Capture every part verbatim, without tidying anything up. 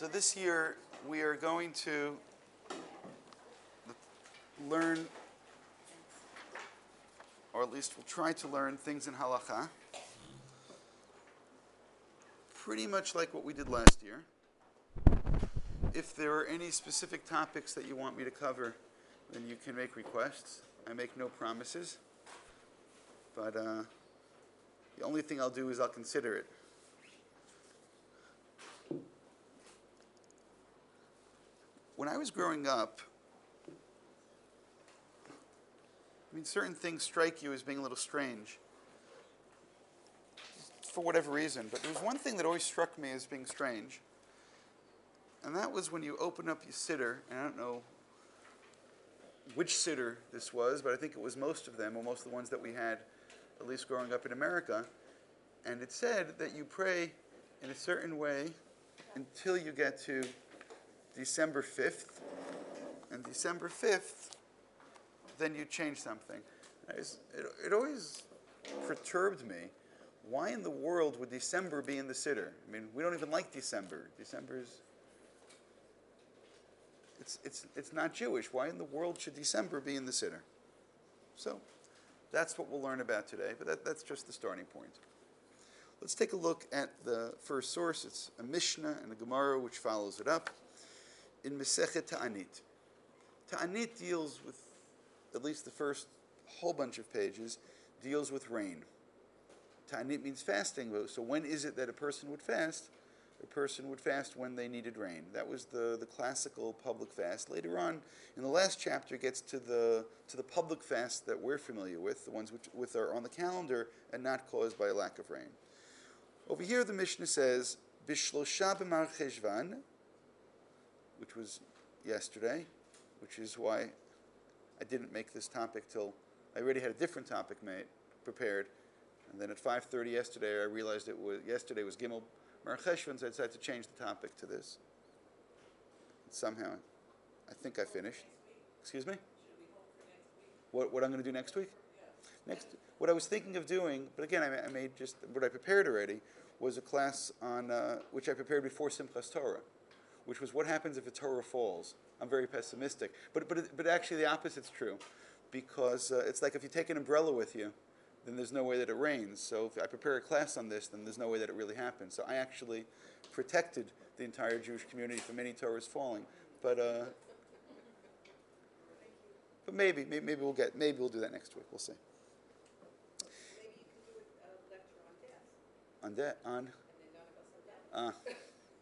So this year we are going to learn, or at least we'll try to learn, things in halacha, pretty much like what we did last year. If there are any specific topics that you want me to cover, then you can make requests. I make no promises, but uh, the only thing I'll do is I'll consider it. When I was growing up, I mean, certain things strike you as being a little strange, for whatever reason. But there was one thing that always struck me as being strange, and that was when you open up your siddur, and I don't know which siddur this was, but I think it was most of them, or most of the ones that we had, at least growing up in America, and it said that you pray in a certain way until you get to December fifth, and December fifth, then you change something. It, it always perturbed me. Why in the world would December be in the siddur? I mean, we don't even like December. December's, it's, it's, it's not Jewish. Why in the world should December be in the siddur? So, that's what we'll learn about today, but that, that's just the starting point. Let's take a look at the first source. It's a Mishnah and a Gemara which follows it up. In Masechet Ta'anit. Ta'anit deals with, at least the first whole bunch of pages, deals with rain. Ta'anit means fasting. So when is it that a person would fast? A person would fast when they needed rain. That was the, the classical public fast. Later on, in the last chapter, it gets to the to the public fast that we're familiar with, the ones which, which are on the calendar and not caused by a lack of rain. Over here, the Mishnah says, Bishlosha b'mar cheshvan, which was yesterday, which is why I didn't make this topic till I already had a different topic made, prepared, and then at five thirty yesterday I realized it was yesterday was Gimel Mar Cheshvan, so I decided to change the topic to this. And somehow, I think I finished. Excuse me? What what I'm going to do next week? Next, what I was thinking of doing, but again, I, I made just what I prepared already was a class on uh, which I prepared before Simchas Torah, which was what happens if a Torah falls. I'm very pessimistic. But but but actually the opposite's true, because uh, it's like if you take an umbrella with you, then there's no way that it rains. So if I prepare a class on this, then there's no way that it really happens. So I actually protected the entire Jewish community from any Torahs falling. But uh, but maybe, maybe maybe we'll get maybe we'll do that next week. We'll see. Maybe you can do a lecture on death. On death on. And then none of us are dead. Uh,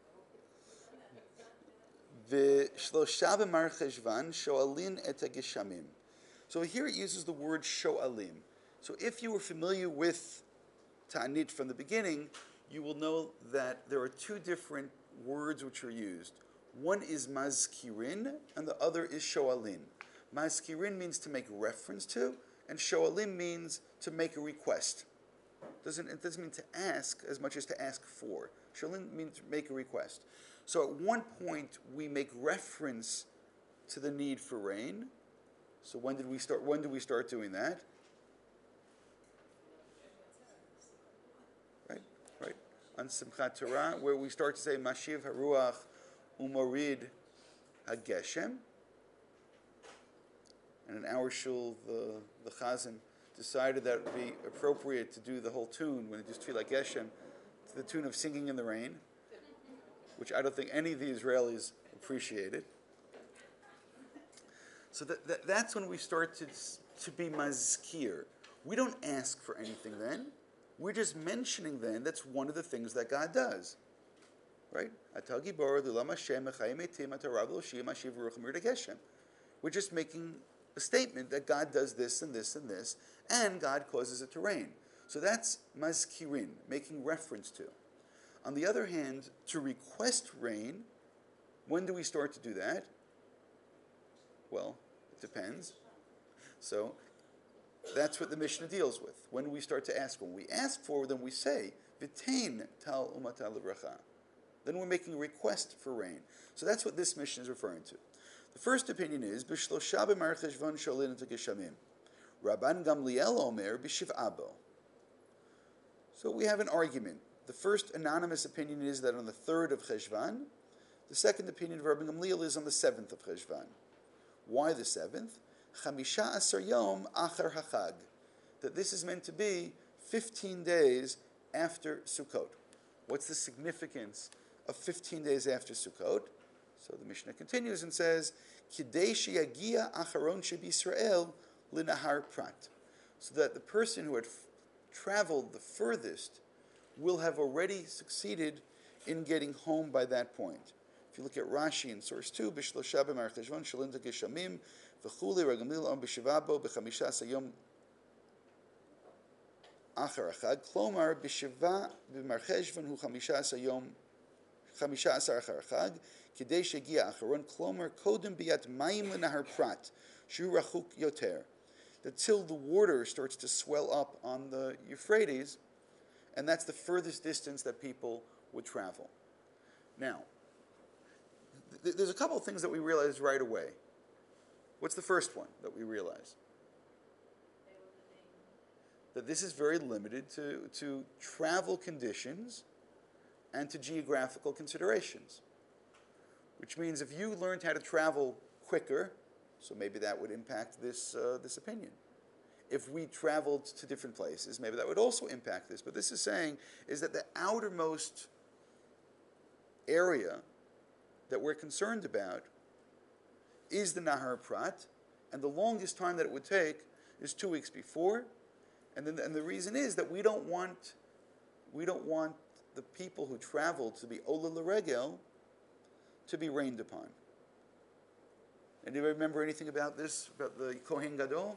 V'shlosha b'mar cheshvan sho'alin et hageshamim. So here it uses the word sho'alim. So if you were familiar with Ta'anit from the beginning, you will know that there are two different words which are used. One is mazkirin, and the other is sho'alin. Mazkirin means to make reference to, and sho'alim means to make a request. Doesn't, it doesn't mean to ask as much as to ask for. Sho'alim means to make a request. So at one point we make reference to the need for rain. So when did we start? When did we start doing that? Right, right. On Simchat Torah, where we start to say Mashiv Haruach Umorid Hageshem. And in our shul, the the Chazan decided that it would be appropriate to do the whole tune when it just feel like Geshem, to the tune of Singing in the Rain, which I don't think any of the Israelis appreciated. So that, that, that's when we start to, to be mazkir. We don't ask for anything then. We're just mentioning then that's one of the things that God does. Right? We're just making a statement that God does this and this and this, and God causes it to rain. So that's mazkirin, making reference to. On the other hand, to request rain, when do we start to do that? Well, it depends. So that's what the Mishnah deals with. When do we start to ask? When we ask for, then we say, V'tein tal umata livracha. Then we're making a request for rain. So that's what this Mishnah is referring to. The first opinion is, B'shlosha b'mar cheshvan sholin et geshamim. Rabban Gamliel omer b'shiv'a bo. So we have an argument. The first anonymous opinion is that on the third of Cheshvan, The second opinion of Rabbi Gamliel is on the seventh of Cheshvan. Why the seventh? Chamisha Asar Yom Achar Hachag. That this is meant to be fifteen days after Sukkot. What's the significance of fifteen days after Sukkot? So the Mishnah continues and says, Kidei sheyagia acharon sheb'Yisrael linahar prat. So that the person who had f- traveled the furthest will have already succeeded in getting home by that point. If you look at Rashi in source two, B'shlosha b'mar cheshvan shalinta geshamim v'chuli ragamil am b'shivabo b'chamisha sayom achar achad klomar b'shiva b'mar cheshvan hu chamisha sayom chamisha asar achar achad kidei shegia acharon klomar kodem biyat mayim l'nahar prat shu rachuk yoter. That till the water starts to swell up on the Euphrates, and that's the furthest distance that people would travel. Now, th- there's a couple of things that we realize right away. What's the first one that we realize? That this is very limited to, to travel conditions and to geographical considerations. Which means if you learned how to travel quicker, so maybe that would impact this uh, this opinion. If we traveled to different places, maybe that would also impact this. But this is saying is that the outermost area that we're concerned about is the Nahar Prat, and the longest time that it would take is two weeks before. And then and the reason is that we don't want we don't want the people who travel to be Ola L'Regel to be rained upon. Anybody remember anything about this, about the Kohen Gadol?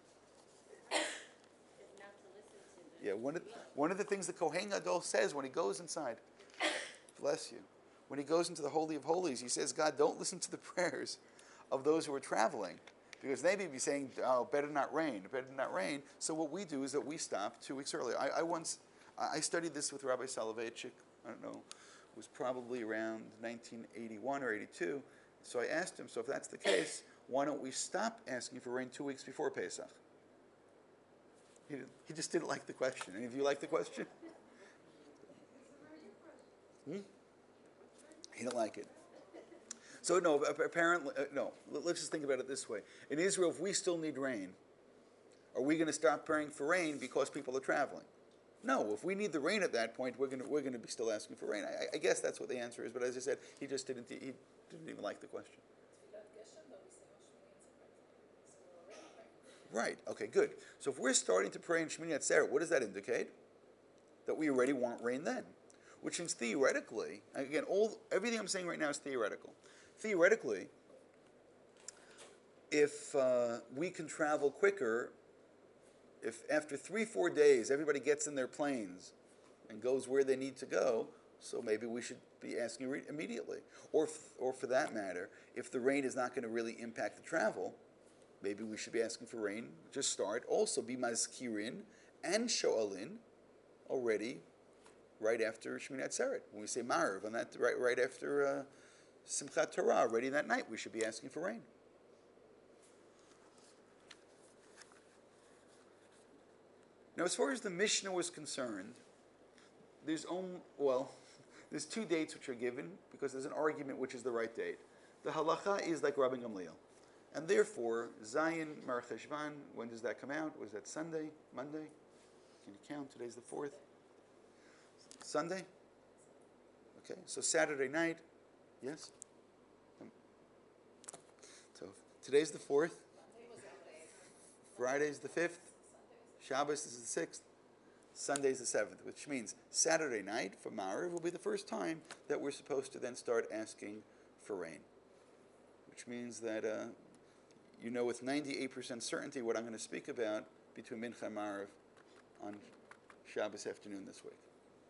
Yeah, one of, one of the things the Kohen Gadol says when he goes inside, bless you, when he goes into the Holy of Holies, he says, God, don't listen to the prayers of those who are traveling, because they may be saying, oh, better not rain, better not rain. So what we do is that we stop two weeks earlier. I, I once, I studied this with Rabbi Soloveitchik, I don't know, it was probably around nineteen eighty-one or eighty-two. So I asked him, so if that's the case, why don't we stop asking for rain two weeks before Pesach? He, did, he just didn't like the question. Any of you like the question? Hmm? He didn't like it. So no, apparently, uh, no, let's just think about it this way. In Israel, if we still need rain, are we going to stop praying for rain because people are traveling? No, if we need the rain at that point, we're going to, we're going to be still asking for rain. I, I guess that's what the answer is, but as I said, he just didn't, he didn't even like the question. Right, okay, good. So if we're starting to pray in Shemini Atzeret, what does that indicate? That we already want rain then. Which means theoretically, again, all everything I'm saying right now is theoretical. Theoretically, if uh, we can travel quicker, if after three, four days everybody gets in their planes and goes where they need to go, so maybe we should be asking re- immediately. Or, f- or for that matter, if the rain is not going to really impact the travel, maybe we should be asking for rain. Just start. Also be mazkirin and sho'alin already right after Shemini Atzeret. When we say Marav, on that right, right after uh, Simchat Torah, already that night, we should be asking for rain. Now, as far as the Mishnah was concerned, there's only, well, there's two dates which are given because there's an argument which is the right date. The halacha is like Rabbi Gamliel. And therefore, Zayin Mar Cheshvan, when does that come out? Was that Sunday? Monday? Can you count? Today's the fourth. Sunday? Okay, so Saturday night, yes? Um, so today's the fourth. Friday's the fifth. Shabbos is the sixth. Sunday's the seventh, which means Saturday night for Ma'ariv will be the first time that we're supposed to then start asking for rain. Which means that uh, you know with ninety-eight percent certainty what I'm going to speak about between Mincha and Ma'ariv on Shabbos afternoon this week.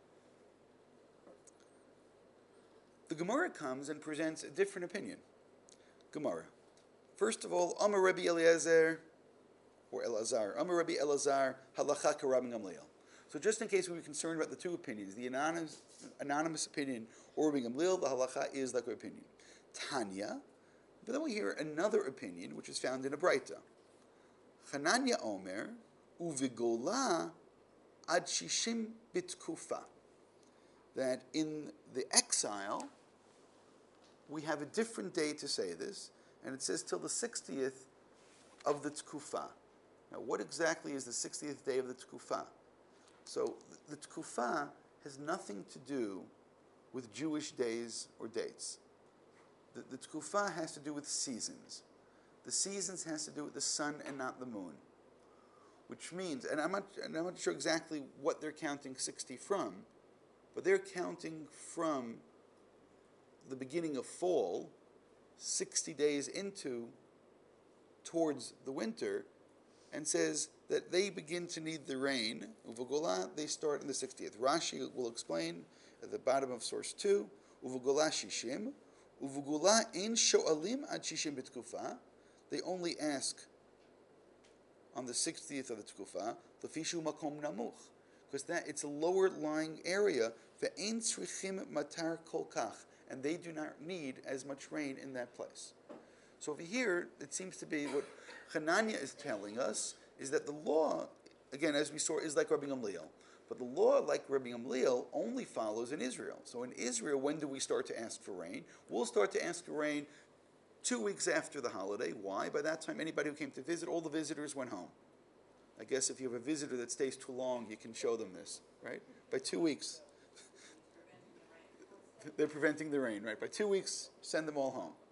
The Gemara comes and presents a different opinion. Gemara. First of all, Amar Rabbi Eliezer, or Elazar. Amar Rabbi Elazar, halacha k'Rabbi Gamliel. So just in case we were concerned about the two opinions, the anonymous, anonymous opinion or Rabbi Gamliel, the halacha is like our opinion. Tanya, but then we hear another opinion, which is found in a Braita. Chananya Omer, uvigola ad shishim bitkufa. That in the exile, we have a different day to say this, and it says till the sixtieth of the Tkufa. Now, what exactly is the sixtieth day of the Tkufa? So, the, the Tkufa has nothing to do with Jewish days or dates. The, the Tkufa has to do with seasons. The seasons has to do with the sun and not the moon. Which means, and I'm not, and I'm not sure exactly what they're counting sixty from, but they're counting from the beginning of fall, sixty days into, towards the winter, and says that they begin to need the rain. Uvagola, they start in the sixtieth. Rashi will explain at the bottom of source two, Uvagola shishim, Uvagola in sho'alim ad shishim b'tkufa. They only ask on the sixtieth of the Tkufa, Lefishu Makom Namuch, because that it's a lower lying area, Ve'ein tzrichim matar kol kach, and they do not need as much rain in that place. So over here, it seems to be what Hanania is telling us is that the law, again, as we saw, is like Rabbi Gamliel. But the law, like Rabbi Gamliel, only follows in Israel. So in Israel, when do we start to ask for rain? We'll start to ask for rain two weeks after the holiday. Why? By that time, anybody who came to visit, all the visitors went home. I guess if you have a visitor that stays too long, you can show them this, right? By two weeks, they're preventing the rain, right? By two weeks, send them all home.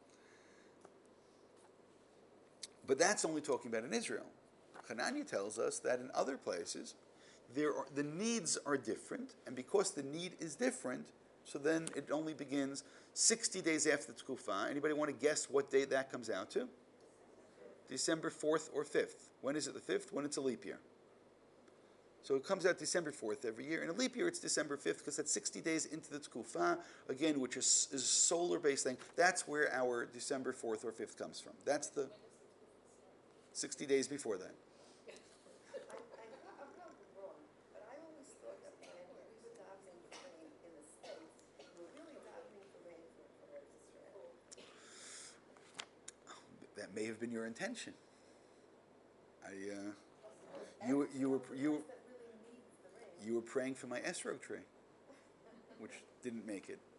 But that's only talking about in Israel. Hanania tells us that in other places, there are, the needs are different, and because the need is different, so then it only begins sixty days after the Tkufa. Anybody want to guess what day that comes out to? December fourth or fifth. When is it the fifth? When it's a leap year. So it comes out December fourth every year. In a leap year, it's December fifth because that's sixty days into the Tkufa, again, which is, is a solar-based thing. That's where our December fourth or fifth comes from. That's the sixty days before that. I, I, I'm probably wrong, but I always thought that when we were davening for rain in the States, we were really davening for rain for, for Eretz Israel. That may have been your intention. I, uh, you, you were you, you were praying for my esrog tree, which didn't make it.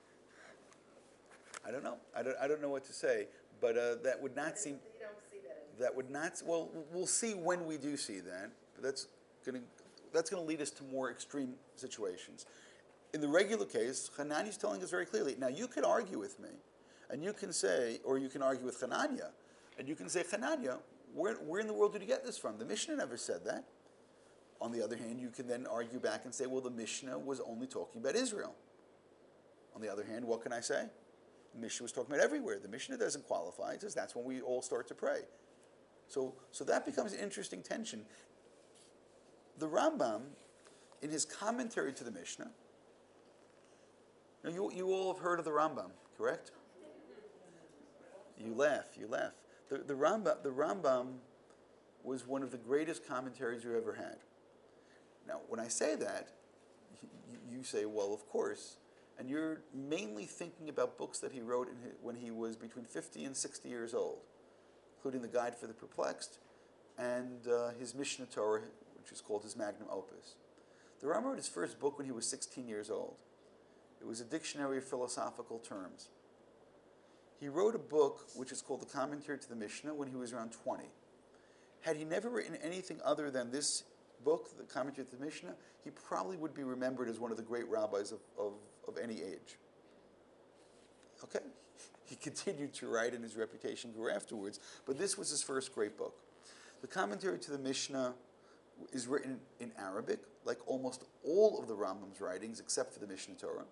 I don't know. I don't. I don't know what to say. But uh, that would not seem. You don't see that in That would not. Well, we'll see when we do see that. But that's going to. That's going to lead us to more extreme situations. In the regular case, Hanani is telling us very clearly. Now, you could argue with me, and you can say, or you can argue with Hanania, and you can say, Hanania, where, where in the world did you get this from? The Mishnah never said that. On the other hand, you can then argue back and say, well, the Mishnah was only talking about Israel. On the other hand, what can I say? The Mishnah was talking about everywhere. The Mishnah doesn't qualify. It says that's when we all start to pray. So, so that becomes an interesting tension. The Rambam, in his commentary to the Mishnah, now you, you all have heard of the Rambam, correct? You laugh, you laugh. The, the, Rambam, the Rambam was one of the greatest commentaries you ever had. Now, when I say that, you, you say, well, of course, and you're mainly thinking about books that he wrote in his, when he was between fifty and sixty years old, including the Guide for the Perplexed and uh, his Mishnah Torah, which is called his magnum opus. The Rambam wrote his first book when he was sixteen years old. It was a dictionary of philosophical terms. He wrote a book which is called the Commentary to the Mishnah when he was around twenty. Had he never written anything other than this book, the Commentary to the Mishnah, he probably would be remembered as one of the great rabbis of, of, of any age. Okay? He continued to write and his reputation grew afterwards, but this was his first great book. The Commentary to the Mishnah is written in Arabic, like almost all of the Rambam's writings, except for the Mishnah Torah.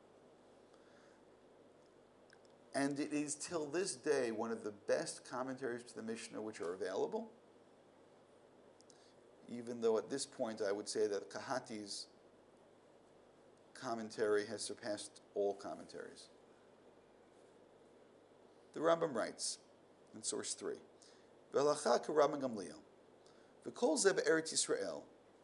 And it is till this day one of the best commentaries to the Mishnah which are available, even though at this point I would say that Kahati's commentary has surpassed all commentaries. The Rambam writes in source three, V'halacha k'Rabban Gamliel, v'kol ze be'eretz Yisrael,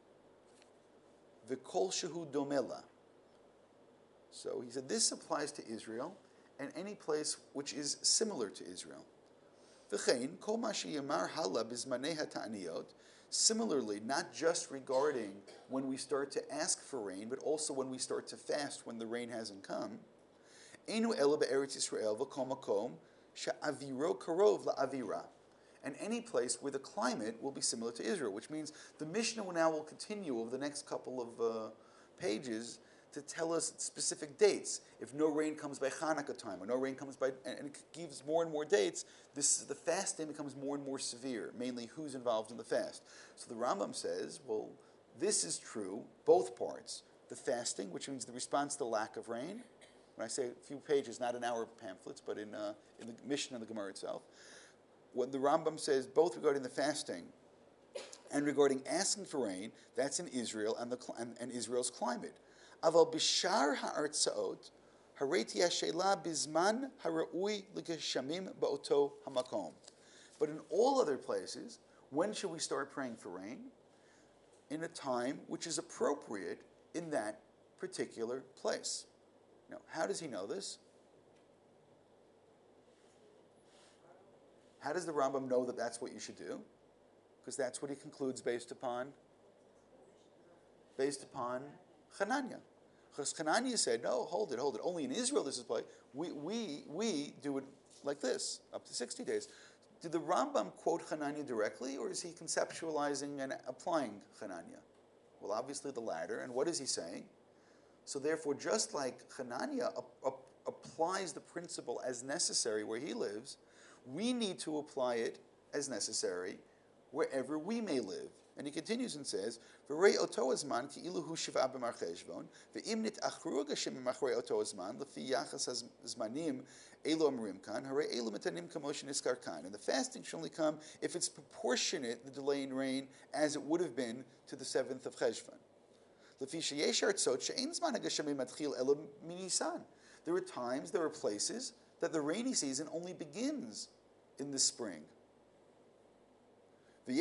v'kol shehu domela. So he said this applies to Israel and any place which is similar to Israel. V'chein kol ma sheyamar hala bizmanei ha'ta'aniyot. Similarly, not just regarding when we start to ask for rain, but also when we start to fast when the rain hasn't come. Einu ela be'eretz Yisrael v'kol makom she'aviro karov la'avira. And any place where the climate will be similar to Israel, which means the Mishnah now will continue over the next couple of uh, pages to tell us specific dates. If no rain comes by Hanukkah time, or no rain comes by, and it gives more and more dates, this the fasting becomes more and more severe, mainly who's involved in the fast. So the Rambam says, well, this is true, both parts. The fasting, which means the response to the lack of rain. When I say a few pages, not an hour of pamphlets, but in, uh, in the Mishnah and the Gemara itself. When the Rambam says both regarding the fasting and regarding asking for rain, that's in Israel and, the, and, and Israel's climate. Aval bishar ha'artzaot hareti hashela bizman hara'ui l'geshamim ba'oto hamakom. But in all other places, when should we start praying for rain? In a time which is appropriate in that particular place. Now, how does he know this? How does the Rambam know that that's what you should do? Because that's what he concludes based upon based upon Hananiah. Because Hananiah said, no, hold it, hold it. Only in Israel this is played. We, we, we do it like this, up to sixty days. Did the Rambam quote Hananiah directly, or is he conceptualizing and applying Hananiah? Well, obviously the latter. And what is he saying? So therefore, just like Hananiah ap- ap- applies the principle as necessary where he lives, we need to apply it as necessary wherever we may live. And he continues and says, "V'rei oto azman ki ilu hu shiva b'mar cheshbon, ve'im nitachru Hashem b'machrei oto azman lefi yachas hazmanim elu amrim kan, harei elu metanim kamosh niskar kan." And the fasting should only come if it's proportionate, the delay in rain, as it would have been to the seventh of Cheshvan. Lefi sheyesh artzot she'ein zman hagashamim matchil elu minisan. There are times, there are places that the rainy season only begins in the spring. And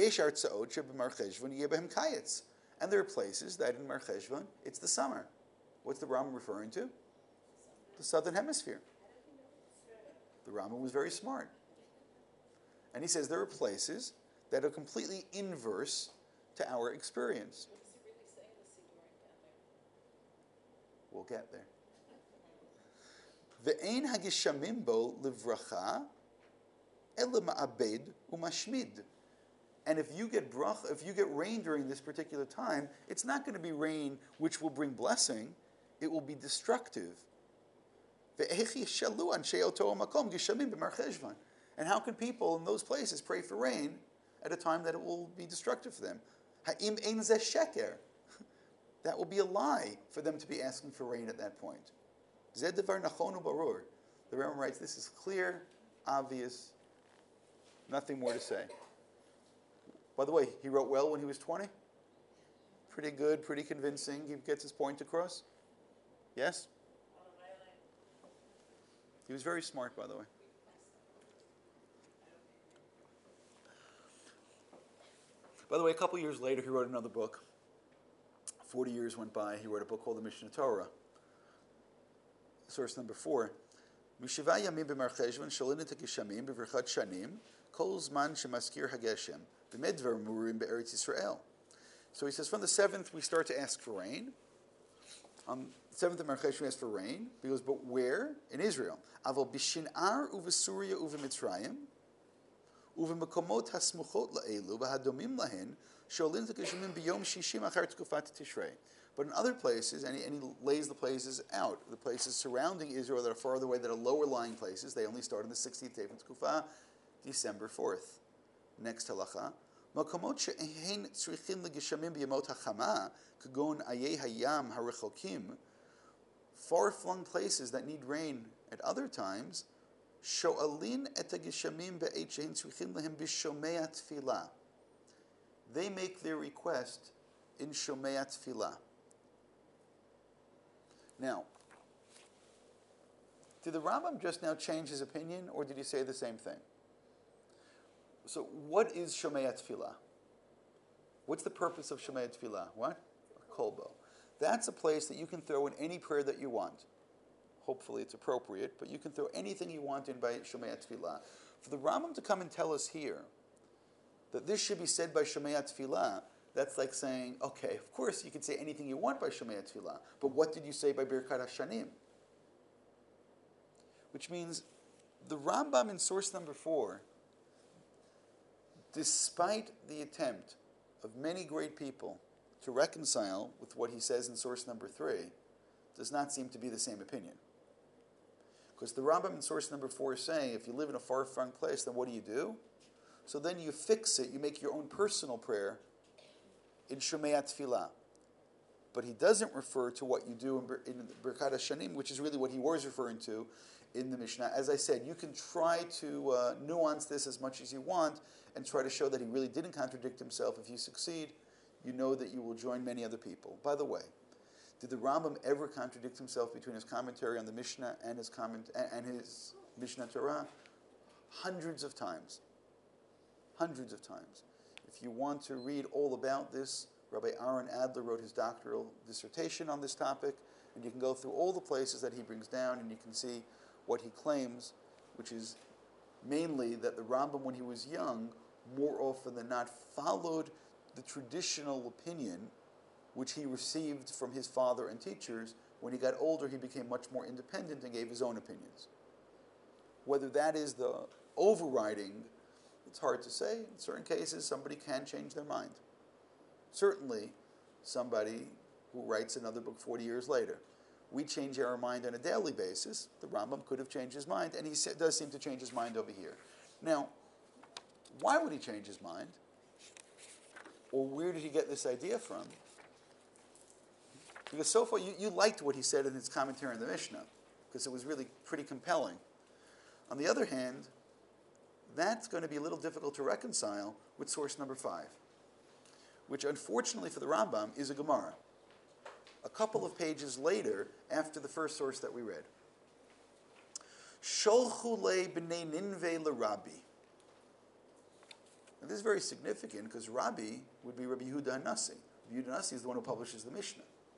there are places that in Mar Cheshvan, it's the summer. What's the Rambam referring to? The southern hemisphere. The Rambam was very smart. And he says there are places that are completely inverse to our experience. We'll get there. Ve'ein hagishamim bo livracha ela ma'abed umashmid. And if you get brach, if you get rain during this particular time, it's not going to be rain which will bring blessing; it will be destructive. And how can people in those places pray for rain at a time that it will be destructive for them? That will be a lie for them to be asking for rain at that point. The Rambam writes, this is clear, obvious, nothing more to say. By the way, he wrote well when he was twenty? Pretty good, pretty convincing. He gets his point across? Yes? He was very smart, by the way. By the way, a couple years later, he wrote another book. Forty years went by. He wrote a book called the Mishnah Torah. Source number four. Mishiva yamim b'mar cheshvan shalinin tekishamim b'virchat shanim kol zman shemaskir hageshem b'medvar murim be'eretz Yisrael. So he says, from the seventh we start to ask for rain. On the seventh of Mar Cheshvan we ask for rain. He goes, but where? In Israel. Aval b'shinar uvesuria uvemitzrayim uvemekomot hasmuchot la'elu v'hadomim lahen shalinin tekishamim b'yom shishim achar tkufat tishrei. But in other places, and he, and he lays the places out, the places surrounding Israel that are farther away, that are lower-lying places, they only start on the sixteenth day from Tkufah, December fourth. Next halacha. Makomot she'ein tzrichin legishamim b'yamot hachama, kagon ayei hayam harichokim, far-flung places that need rain at other times, sho'alin et hagishamim be'et she'ein tzrichin lehem b'shomei tefillah. They make their request in shomei tefillah. Now, did the Rambam just now change his opinion, or did he say the same thing? So, what is Shomei Tefillah? What's the purpose of Shomei Tefillah? What? A kolbo. That's a place that you can throw in any prayer that you want. Hopefully it's appropriate, but you can throw anything you want in by Shomei Tefillah. For the Rambam to come and tell us here that this should be said by Shomei Tefillah, that's like saying, okay, of course you can say anything you want by Shomei Tefillah, but what did you say by Birkat HaShanim? which means the Rambam in source number four, despite the attempt of many great people to reconcile with what he says in source number three, does not seem to be the same opinion. Because the Rambam in source number four is saying, if you live in a far-flung place, then what do you do? So then you fix it, you make your own personal prayer in Shomei Tefillah. But he doesn't refer to what you do in, in Birkat HaShanim, which is really what he was referring to in the Mishnah. As I said, you can try to uh, nuance this as much as you want and try to show that he really didn't contradict himself. If you succeed, you know that you will join many other people. By the way, did the Rambam ever contradict himself between his commentary on the Mishnah and his comment and his Mishnah Torah? Hundreds of times. Hundreds of times. If you want to read all about this, Rabbi Aaron Adler wrote his doctoral dissertation on this topic, and you can go through all the places that he brings down, and you can see what he claims, which is mainly that the Rambam, when he was young, more often than not followed the traditional opinion which he received from his father and teachers. When he got older, he became much more independent and gave his own opinions. Whether that is the overriding, it's hard to say. In certain cases, somebody can change their mind. Certainly, somebody who writes another book forty years later. We change our mind on a daily basis. The Rambam could have changed his mind, and he does seem to change his mind over here. Now, why would he change his mind? Or where did he get this idea from? Because so far, you, you liked what he said in his commentary on the Mishnah, because it was really pretty compelling. On the other hand, that's going to be a little difficult to reconcile with source number five, which unfortunately for the Rambam is a Gemara, a couple of pages later after the first source that we read. Sholchu le b'nei Ninveh l'Rabbi. Now this is very significant because Rabbi would be Rabbi Yehuda Hanassi. Rabbi Yehuda Hanassi is the one who publishes the Mishnah.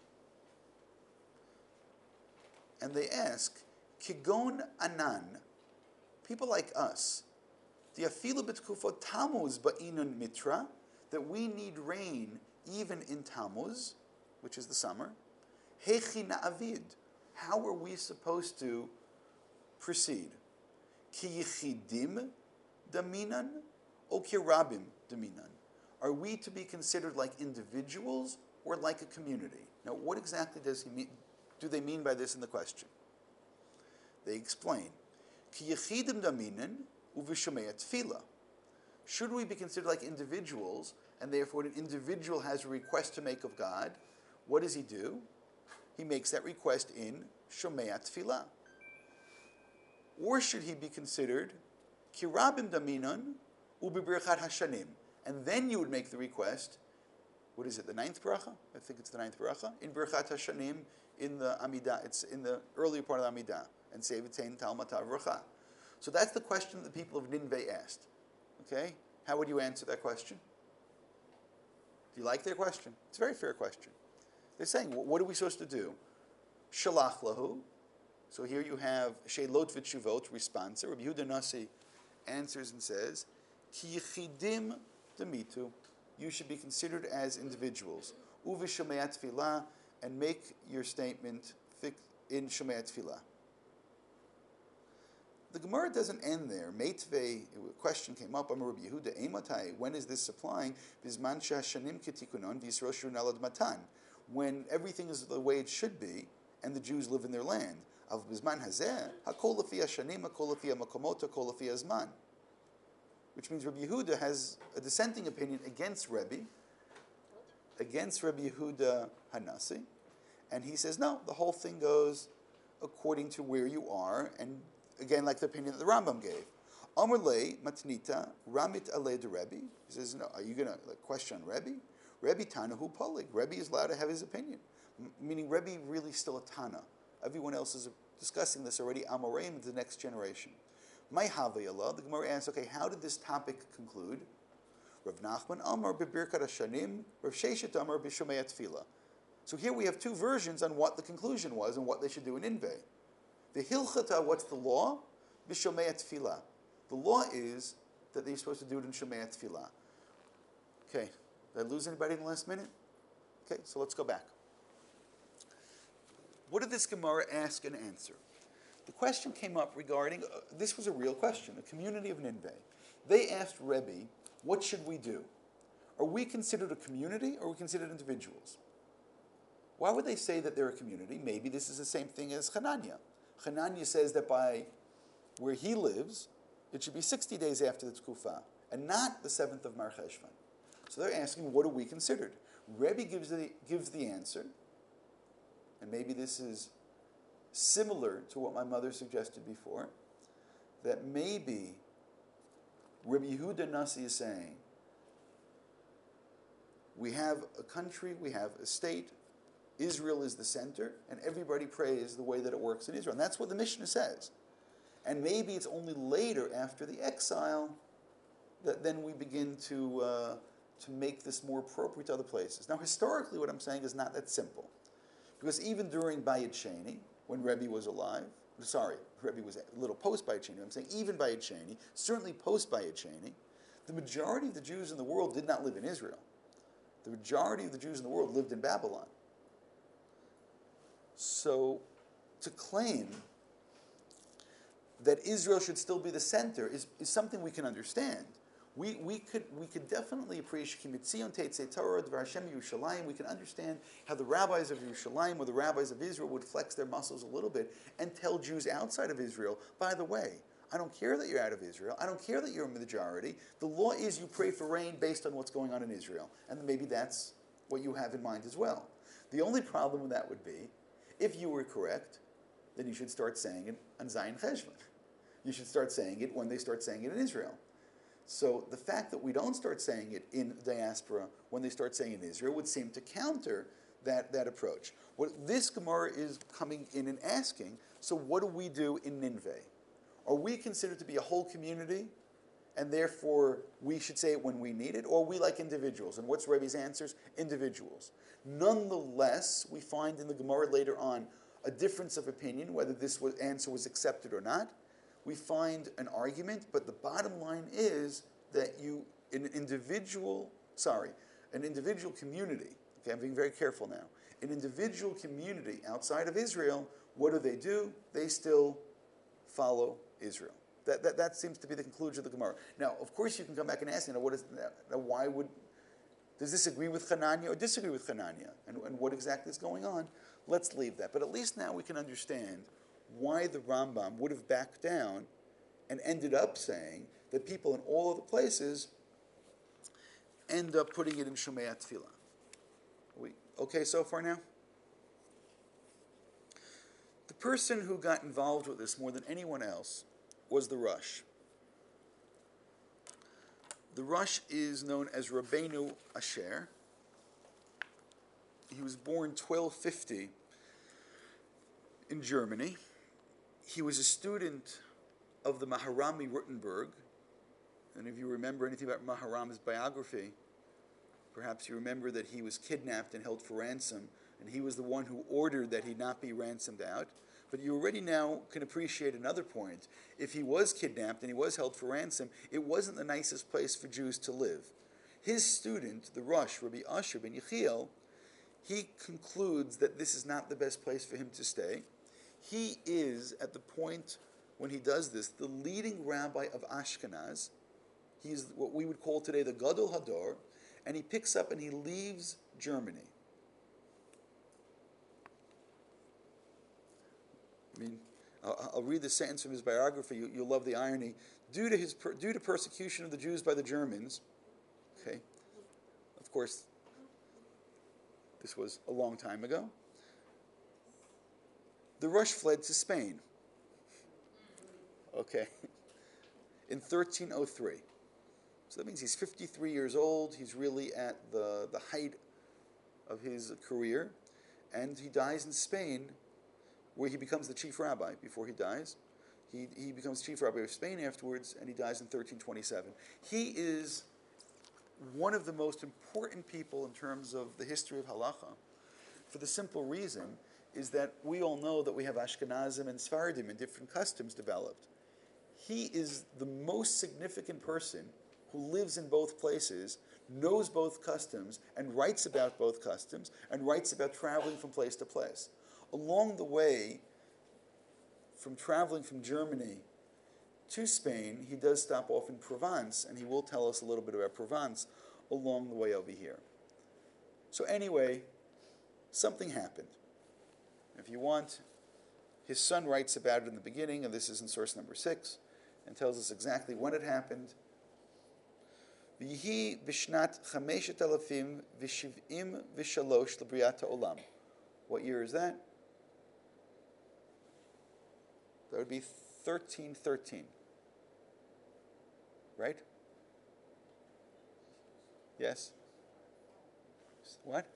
And they ask, Kigon Anan, people like us, the afilu b'tkufot Tammuz ba'inun mitra, that we need rain even in Tammuz, which is the summer. Hechi na'avid, how are we supposed to proceed? Ki yichidim daminan, o ki rabim daminan? Are we to be considered like individuals or like a community? Now, what exactly does he mean? Do they mean by this in the question? They explain, Ki yichidim daminan uv'shomei tefillah. Should we be considered like individuals, and therefore an individual has a request to make of God? What does he do? He makes that request in Shomei Tefillah. Or should he be considered Kirabim Daminan Ubibirchat Hashanim? And then you would make the request, what is it, the ninth bracha? I think it's the ninth bracha. In Birchat Hashanim, in the Amidah, it's in the earlier part of the Amidah, and Sevitain Talmata Bracha. So that's the question that the people of Ninveh asked. Okay? How would you answer that question? Do you like their question? It's a very fair question. They're saying, well, what are we supposed to do? Shalach lahu. So here you have Sheilot v'tshuvot, responsa. Rabbi Yehuda Hanassi answers and says, Ki yichidim demitu. You should be considered as individuals. Uvi shomei tefillah, and make your statement in shomei tefillah. The Gemara doesn't end there. Meitvei, a question came up. Amar Rabbi Yehuda, Eimatai, when is this applying? Bizman shashanim ketikunon v'Yisrael shurun al admatan. When everything is the way it should be, and the Jews live in their land. Av bizman hazeh, hakol lefi hashanim, hakol lefi hamakomot, hakol lefi hazman. Which means Rabbi Yehuda has a dissenting opinion against Rebbe, against Rabbi Yehuda Hanassi, and he says, no, the whole thing goes according to where you are, and again, like the opinion that the Rambam gave. Amar le matnita ramit ale de Rebbe. He says, no, are you going to like, question Rebbe? Rebbe Tanahu Polig. Rebbe is allowed to have his opinion. M- meaning Rebbe really still a Tana. Everyone else is discussing this already. Amoreim, the next generation. My Havayallah, the Gemara asks, okay, how did this topic conclude? Rav Nachman Amar bebirkat hashanim, Rav Sheshet Amar b'shomei tefillah. So here we have two versions on what the conclusion was and what they should do in Ninveh. The Hilchata, what's the law? B'shomei tefillah. The law is that they're supposed to do it in Shomei tefillah. Okay. Did I lose anybody in the last minute? Okay, so let's go back. What did this Gemara ask and answer? the question came up regarding, uh, this was a real question, a community of Nineveh. They asked Rebbe, what should we do? Are we considered a community or are we considered individuals? Why would they say that they're a community? Maybe this is the same thing as Hananiah. Hananiah says that by where he lives, it should be sixty days after the Tkufa, and not the seventh of Mar Cheshvan. So they're asking, what are we considered? Rebbe gives the, gives the answer, and maybe this is similar to what my mother suggested before, that maybe Rabbi Yehuda Nasi is saying, we have a country, we have a state, Israel is the center, and everybody prays the way that it works in Israel. And that's what the Mishnah says. And maybe it's only later, after the exile, that then we begin to, uh, to make this more appropriate to other places. Now, historically, what I'm saying is not that simple. Because even during Bayit Sheni, when Rebbe was alive, sorry, Rebbe was a little post-Bayit Sheni, I'm saying even Bayit Sheni, certainly post-Bayit Sheni, the majority of the Jews in the world did not live in Israel. The majority of the Jews in the world lived in Babylon. So, to claim that Israel should still be the center is, is something we can understand. We, we could we could definitely appreciate Kimitzion Teitzei Torah Dvar Hashem Yerushalayim. We can understand how the rabbis of Yerushalayim or the rabbis of Israel would flex their muscles a little bit and tell Jews outside of Israel, by the way, I don't care that you're out of Israel. I don't care that you're a majority. The law is you pray for rain based on what's going on in Israel. And maybe that's what you have in mind as well. The only problem with that would be, if you were correct, then you should start saying it on Zion Cheshvan. You should start saying it when they start saying it in Israel. So the fact that we don't start saying it in diaspora when they start saying it in Israel would seem to counter that, that approach. What this Gemara is coming in and asking, so what do we do in Nineveh? Are we considered to be a whole community, and therefore we should say it when we need it, or are we like individuals? And what's Rebbe's answers? Individuals. Nonetheless, we find in the Gemara later on a difference of opinion, whether this was, answer was accepted or not. We find an argument, but the bottom line is that you, an individual, sorry, an individual community, okay, I'm being very careful now, an individual community outside of Israel, what do they do? They still follow Israel. That, that, that seems to be the conclusion of the Gemara. Now, of course, you can come back and ask, you know, what is that? Now, why would, does this agree with Hananiah or disagree with Hananiah? And, and what exactly is going on? Let's leave that. But at least now we can understand why the Rambam would have backed down and ended up saying that people in all other places end up putting it in Shomei Tefillah. We okay so far now? The person who got involved with this more than anyone else was the Rosh. The Rosh is known as Rabbeinu Asher. He was born twelve fifty in Germany. He was a student of the Maharami Rutenberg. And if you remember anything about Maharam's biography, perhaps you remember that he was kidnapped and held for ransom, and he was the one who ordered that he not be ransomed out. But you already now can appreciate another point. If he was kidnapped and he was held for ransom, it wasn't the nicest place for Jews to live. His student, the Rosh, Rabbi Asher ben Yechiel, he concludes that this is not the best place for him to stay. He is, at the point when he does this, the leading rabbi of Ashkenaz. He's what we would call today the Gadol Hador, and he picks up and he leaves Germany. I mean, I'll, I'll read the sentence from his biography. You, you'll love the irony. Due to his per, due to persecution of the Jews by the Germans, okay, of course, this was a long time ago. The Rosh fled to Spain. Okay, in thirteen oh three. So that means he's fifty-three years old. He's really at the, the height of his career. And he dies in Spain, where he becomes the chief rabbi before he dies. He, he becomes chief rabbi of Spain afterwards, and he dies in thirteen twenty-seven. He is one of the most important people in terms of the history of halacha, for the simple reason is that we all know that we have Ashkenazim and Sfaradim and different customs developed. He is the most significant person who lives in both places, knows both customs, and writes about both customs, and writes about traveling from place to place. Along the way, from traveling from Germany to Spain, he does stop off in Provence, and he will tell us a little bit about Provence along the way over here. So anyway, something happened. If you want, his son writes about it in the beginning, and this is in source number six, and tells us exactly when it happened. V'yihi b'shnat chameshet alafim v'shiv'im v'shalosh l'briyat ha'olam. What year is that? That would be thirteen thirteen. Right? Yes? What?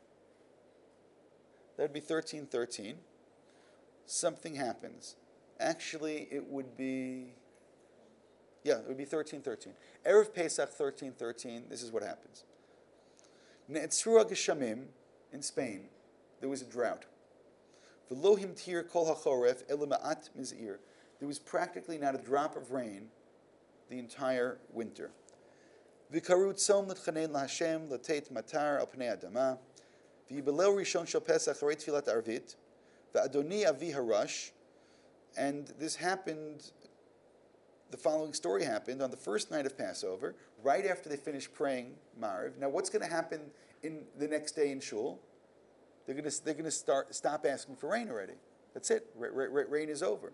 That would be thirteen thirteen. Something happens. Actually, it would be, yeah, it would be thirteen thirteen. Erev Pesach thirteen thirteen, this is what happens. Ne'etzru Geshamim in Spain, there was a drought. V'lo himtir kol hachoref elu ma'at miz'ir. There was practically not a drop of rain the entire winter. V'karu tzom l'tchanein laHashem l'teit matar al pnei adama. V'yibelel rishon shel Pesach harei tfilat arvit. V'adoni avi harash. And this happened, the following story happened on the first night of Passover, right after they finished praying Mariv. Now what's going to happen in the next day in Shul? They're going to, they're going to start, stop asking for rain already. That's it. Ra- ra- rain is over.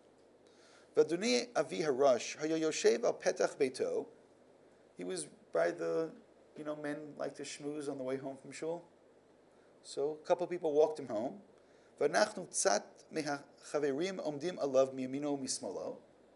V'adoni avi harash haya yoshev al petach beito. He was by the, you know, men like to schmooze on the way home from Shul. So a couple of people walked him home. V'anachnu tzat mehachaverim omdim alav miyamino mismolo.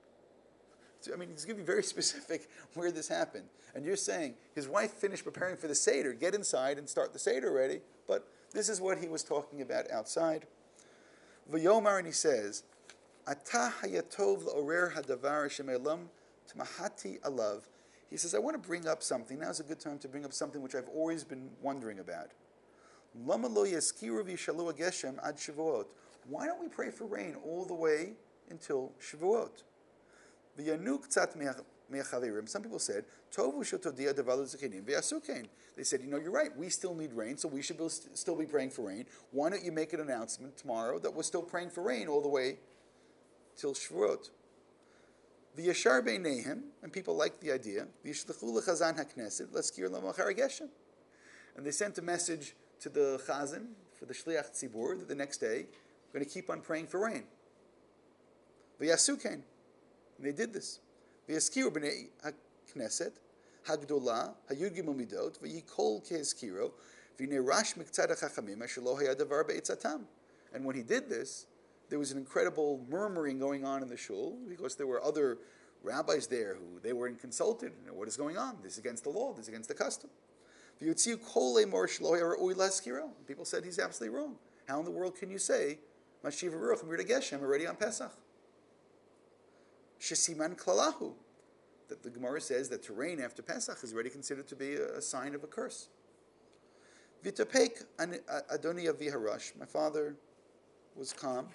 I mean, he's giving very specific where this happened. And you're saying his wife finished preparing for the Seder. Get inside and start the Seder already. But this is what he was talking about outside. V'yomar, and he says, Ata hayatov l'orer hadavar shemelam t'mahati alav. He says, I want to bring up something. Now's a good time to bring up something which I've always been wondering about. Lama lo yaskiru v'yishalu geshem ad Shavuot. Why don't we pray for rain all the way until Shavuot? V'yanu k'tzat me'achaverim. Some people said, Tovu shotodia devalu zekenim v'yasukein. They said, you know, you're right. We still need rain, so we should be, still be praying for rain. Why don't you make an announcement tomorrow that we're still praying for rain all the way till Shavuot? V'yashar beinehem, and people liked the idea. V'yishlechu l'chazan hakneset l'skir l'machar geshem. And they sent a message to the chazan for the shliach tzibur that the next day we're going to keep on praying for rain. V'yasukein. And they did this. V'yaskiru b'nei hakneset hagdola hayud gimel midot v'yikol ke'eskiro v'nerash miktzad hachachamim asher lo haya davar be'etzatam. And when he did this, there was an incredible murmuring going on in the shul because there were other rabbis there who they weren't consulted. You know, what is going on? This is against the law. This is against the custom. People said he's absolutely wrong. How in the world can you say Mashiv Ruach Mir Geshem already on Pesach? Shesiman Klalahu. That the Gemara says that to rain after Pesach is already considered to be a, a sign of a curse. Vitapek Adoni Avi Harash. My father was calm.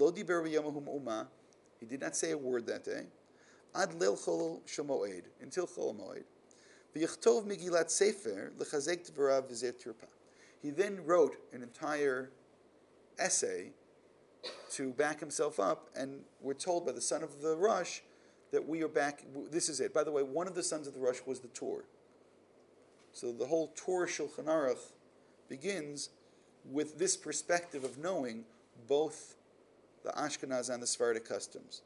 He did not say a word that day. Ad lil chol shamoed, until chol moed. V'yichtov Megillat Sefer l'chazek dvarav v'zeh tirpa. He then wrote an entire essay to back himself up, and we're told by the son of the Rosh that we are back. This is it. By the way, one of the sons of the Rosh was the Tur. So the whole Tur Shulchan Aruch begins with this perspective of knowing both the Ashkenaz and the Sephardic customs.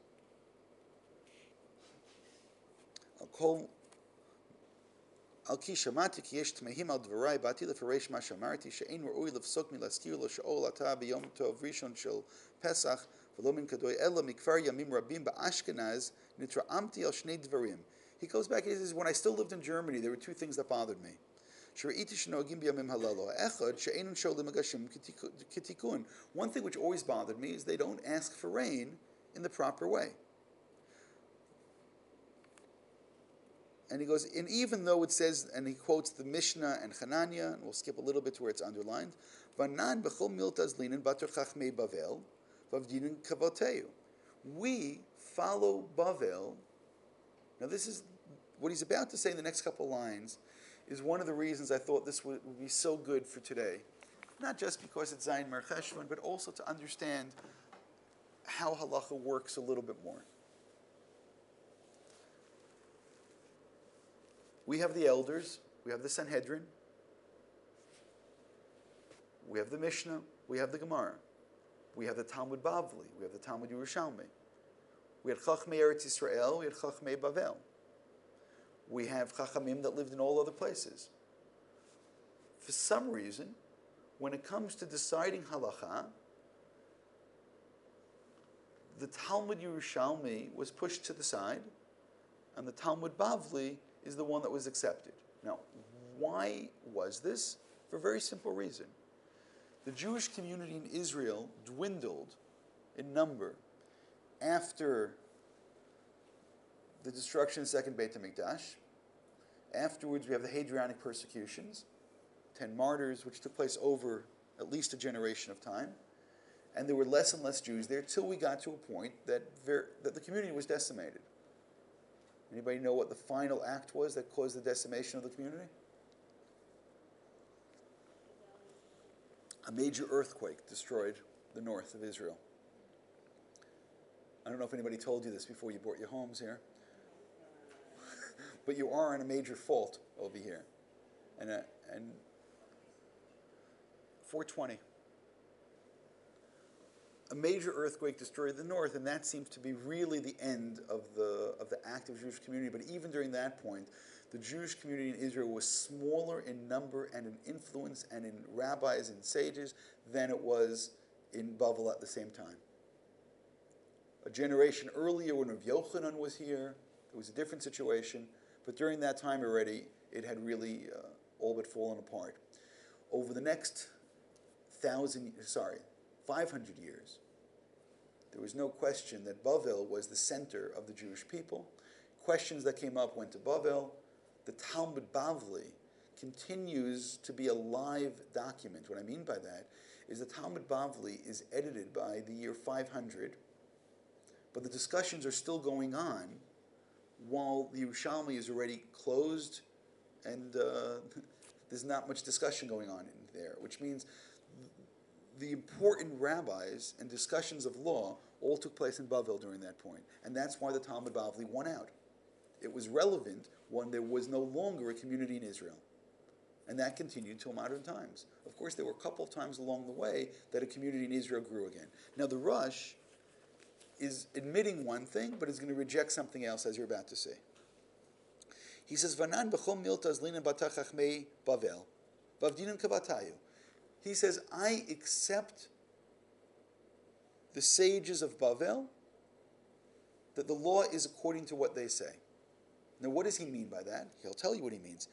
Al ki shamati ki yesh tmehim al dvarai bati lefaresh ma shamarti she'ein ra'ui lefsok milaskir lo she'ol ata b'yom tov rishon shel Pesach v'lo min kadoy ela mikfar yamim rabim ba'Ashkenaz nitra'amti al shnei dvarim. He goes back and he says, when I still lived in Germany, there were two things that bothered me. One thing which always bothered me is they don't ask for rain in the proper way. And he goes, and even though it says, and he quotes the Mishnah and Chananya, and we'll skip a little bit to where it's underlined, we follow Bavel. Now this is, what he's about to say in the next couple lines is one of the reasons I thought this would, would be so good for today. Not just because it's Zayin Mer Cheshvan, but also to understand how halacha works a little bit more. We have the elders, we have the Sanhedrin, we have the Mishnah, we have the Gemara, we have the Talmud Bavli, we have the Talmud Yerushalmi, we had Chachmei Eretz Yisrael, we had Chachmei Bavel, we have Chachamim that lived in all other places. For some reason, when it comes to deciding halacha, the Talmud Yerushalmi was pushed to the side, and the Talmud Bavli is the one that was accepted. Now, why was this? For a very simple reason. The Jewish community in Israel dwindled in number after the destruction of the second Beit HaMikdash. Afterwards, we have the Hadrianic persecutions, ten martyrs, which took place over at least a generation of time. And there were less and less Jews there till we got to a point that, ver- that the community was decimated. Anybody know what the final act was that caused the decimation of the community? A major earthquake destroyed the north of Israel. I don't know if anybody told you this before you bought your homes here. But you are on a major fault over here. And, uh, and four twenty. A major earthquake destroyed the north, and that seems to be really the end of the of the active Jewish community. But even during that point, the Jewish community in Israel was smaller in number and in influence and in rabbis and sages than it was in Bavel at the same time. A generation earlier, when Rav Yochanan was here, it was a different situation. But during that time already, it had really uh, all but fallen apart. Over the next thousand, sorry, five hundred years, there was no question that Bavel was the center of the Jewish people. Questions that came up went to Bavel. The Talmud Bavli continues to be a live document. What I mean by that is the Talmud Bavli is edited by the year five hundred, but the discussions are still going on while the Yerushalmi is already closed and uh, there's not much discussion going on in there, which means the important rabbis and discussions of law all took place in Bavel during that point. And that's why the Talmud Bavli won out. It was relevant when there was no longer a community in Israel. And that continued till modern times. Of course, there were a couple of times along the way that a community in Israel grew again. Now, the Rush is admitting one thing, but is going to reject something else, as you're about to see. He says, Vanan b'chom miltas linan batachachmei Bavel, vavdinan kavatayu. He says, I accept the sages of Bavel, that the law is according to what they say. Now, what does he mean by that? He'll tell you what he means.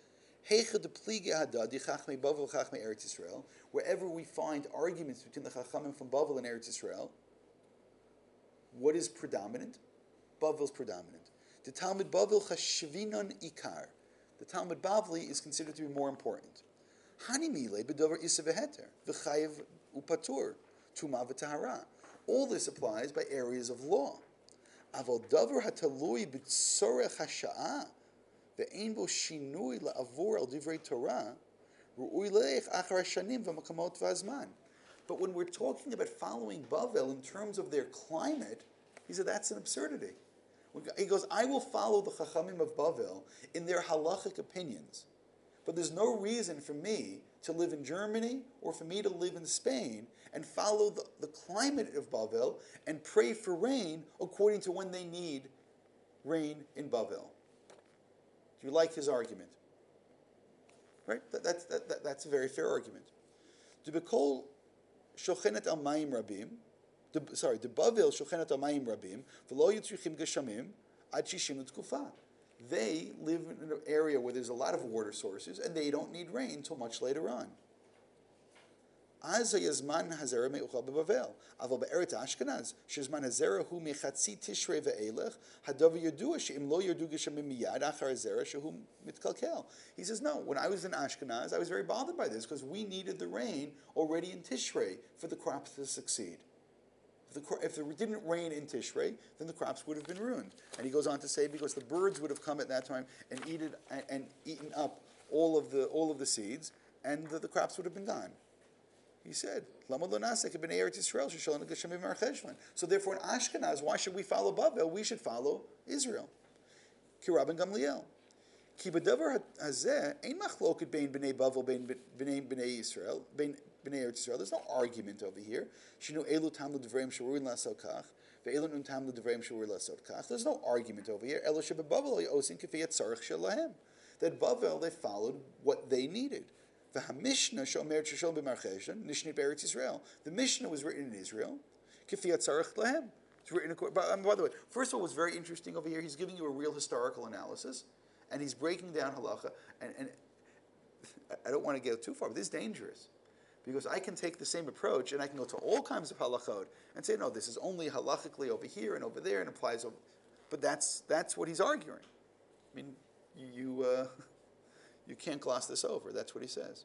Wherever we find arguments between the Chachamim from Bavel and Eretz Yisrael, what is predominant? Bavel is predominant. The Talmud Bavel chashvinon ikar. The Talmud Bavli is considered to be more important. Hanimile bedover isa v'heter v'chayev upatur tuma v'tahara. All this applies by areas of law. Aval davar hatalui b'tzorech hasha'ah ve'ein bo shinui la'avur al divrei Torah ru'ui leich achar hashanim v'makamot v'azman. But when we're talking about following Bavel in terms of their climate, he said that's an absurdity. He goes, I will follow the Chachamim of Bavel in their halachic opinions, but there's no reason for me to live in Germany or for me to live in Spain and follow the, the climate of Bavel and pray for rain according to when they need rain in Bavel. Do you like his argument? Right? That, that's, that, that, that's a very fair argument. Debekol shochenet al mayim rabim, sorry, the Bavel shochenet al mayim rabim, v'lo yitzrichim geshamim ad shishim t'kufa. They live in an area where there's a lot of water sources, and they don't need rain until much later on. Az hayazman hazera meuchal beBavel, aval be'eretz Ashkenaz, shezman hazera hu mechatzi tishrei ve'elech, hadav yadua she'im lo yardu geshamim miyad achar hazera shehu mitkalkel. He says, no, when I was in Ashkenaz, I was very bothered by this, because we needed the rain already in Tishrei for the crops to succeed. If, the, if it didn't rain in Tishrei, then the crops would have been ruined. And he goes on to say, because the birds would have come at that time and eaten and, and eaten up all of the all of the seeds, and the, the crops would have been gone. He said, "Lama lo nasek b'nei Eretz Yisrael sheshalom geshamim marcheshvan." So therefore, in Ashkenaz, why should we follow Bavel? We should follow Israel. Ki Rabban Gamliel. Ki b'davar hazeh ein machloket bein b'nei Bavel bein b'nei b'nei Yisrael bein b'nei Eretz Yisrael. There's no argument over here. Shinu elu tam l'devreim sheruin la'asot kach ve'elu nun tam l'devreim sheruin la'asot kach. There's no argument over here. Elo shebebavel osin k'fi yatzarich shelahem. That Bavel, they followed what they needed. The Mishnah The Mishnah was written in Israel. It's written. By, by the way, first of all, what's very interesting over here, he's giving you a real historical analysis, and he's breaking down halacha. And, and I don't want to get too far, but this is dangerous, because I can take the same approach and I can go to all kinds of halachot and say, no, this is only halachically over here and over there and applies over. But that's that's what he's arguing. I mean, you. Uh, You can't gloss this over. That's what he says.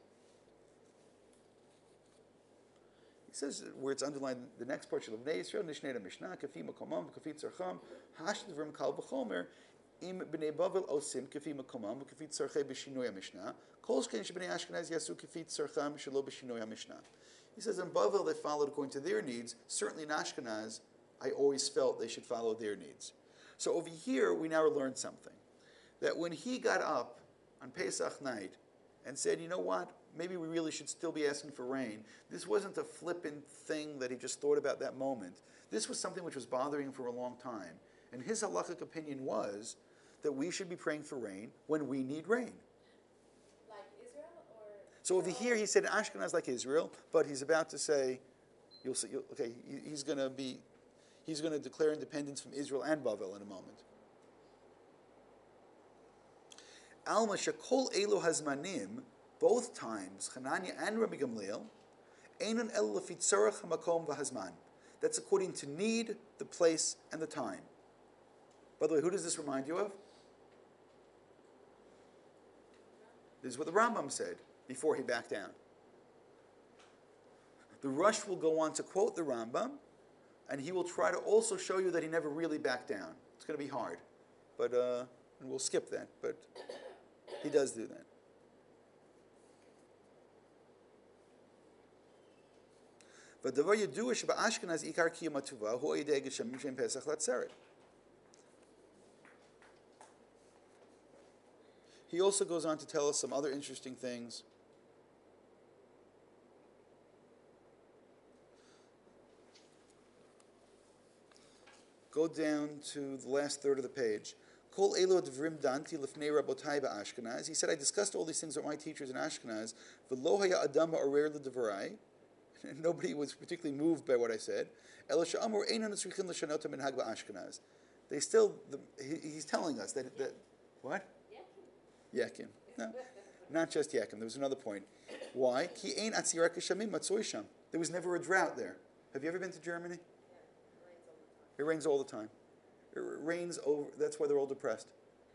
He says where it's underlined the next portion of Bnei Yisrael Nishnei Mishnah Kafi Makomam Kafi Tzarcham Hashdivrim Kal B'Chomer Im Bnei Bavel Osim Kafi Makomam Kafi Tzarchei B'Shinoi Mishnah Kol Shkein Shebnei Ashkenaz Yasu Kafi Tzarcham Shelo B'Shinoi Mishnah. He says in Bavel they followed according to their needs. Certainly in Ashkenaz, I always felt they should follow their needs. So over here we now learned something, that when he got up on Pesach night and said, you know what, maybe we really should still be asking for rain. This wasn't a flippant thing that he just thought about that moment. This was something which was bothering him for a long time. And his halachic opinion was that we should be praying for rain when we need rain. Like Israel or? So over here he said Ashkenaz like Israel, but he's about to say, you'll see, you'll, okay, he, he's going to be, he's going to declare independence from Israel and Bavel in a moment. Alma shekol elu hazmanim, both times, Hanania and Rabbi Gamliel, einon el lefitzarach hamakom v'hazman. That's according to need, the place, and the time. By the way, who does this remind you of? This is what the Rambam said before he backed down. The Rush will go on to quote the Rambam, and he will try to also show you that he never really backed down. It's going to be hard, but uh, and we'll skip that. But he does do that. V'davar yeduah sheba'Ashkenaz ikar kiyum hatuvah hu yidei geshamim shem pesach latzeret. He also goes on to tell us some other interesting things. Go down to the last third of the page. Kol elo devrim danti lifnei rabotai ba'Ashkenaz. He said, I discussed all these things with my teachers in Ashkenaz. V'lo haya adama orer l'devarai. Nobody was particularly moved by what I said. Elo she'amur einon tzrichin l'shanot minhag ba'Ashkenaz. They still, the, he, he's telling us that, that what? Yakin. No, not just Yakin. There was another point. Why? Ki ein atzirak shamim matzoy sham. There was never a drought there. Have you ever been to Germany? It rains all the time. It rains over. That's why they're all depressed.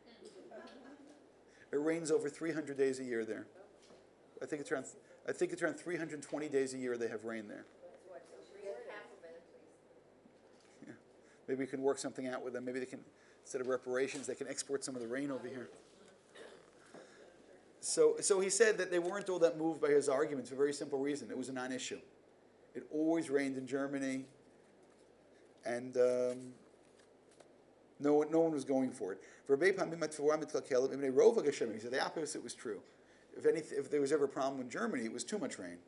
It rains over three hundred days a year there. I think it's around. I think it's around three hundred twenty days a year they have rain there. Yeah. Maybe we can work something out with them. Maybe they can, instead of reparations, they can export some of the rain over here. So, so he said that they weren't all that moved by his arguments for a very simple reason. It was a non-issue. It always rained in Germany, and um, no one, no one was going for it. He said the opposite was true. If any, if there was ever a problem in Germany, it was too much rain.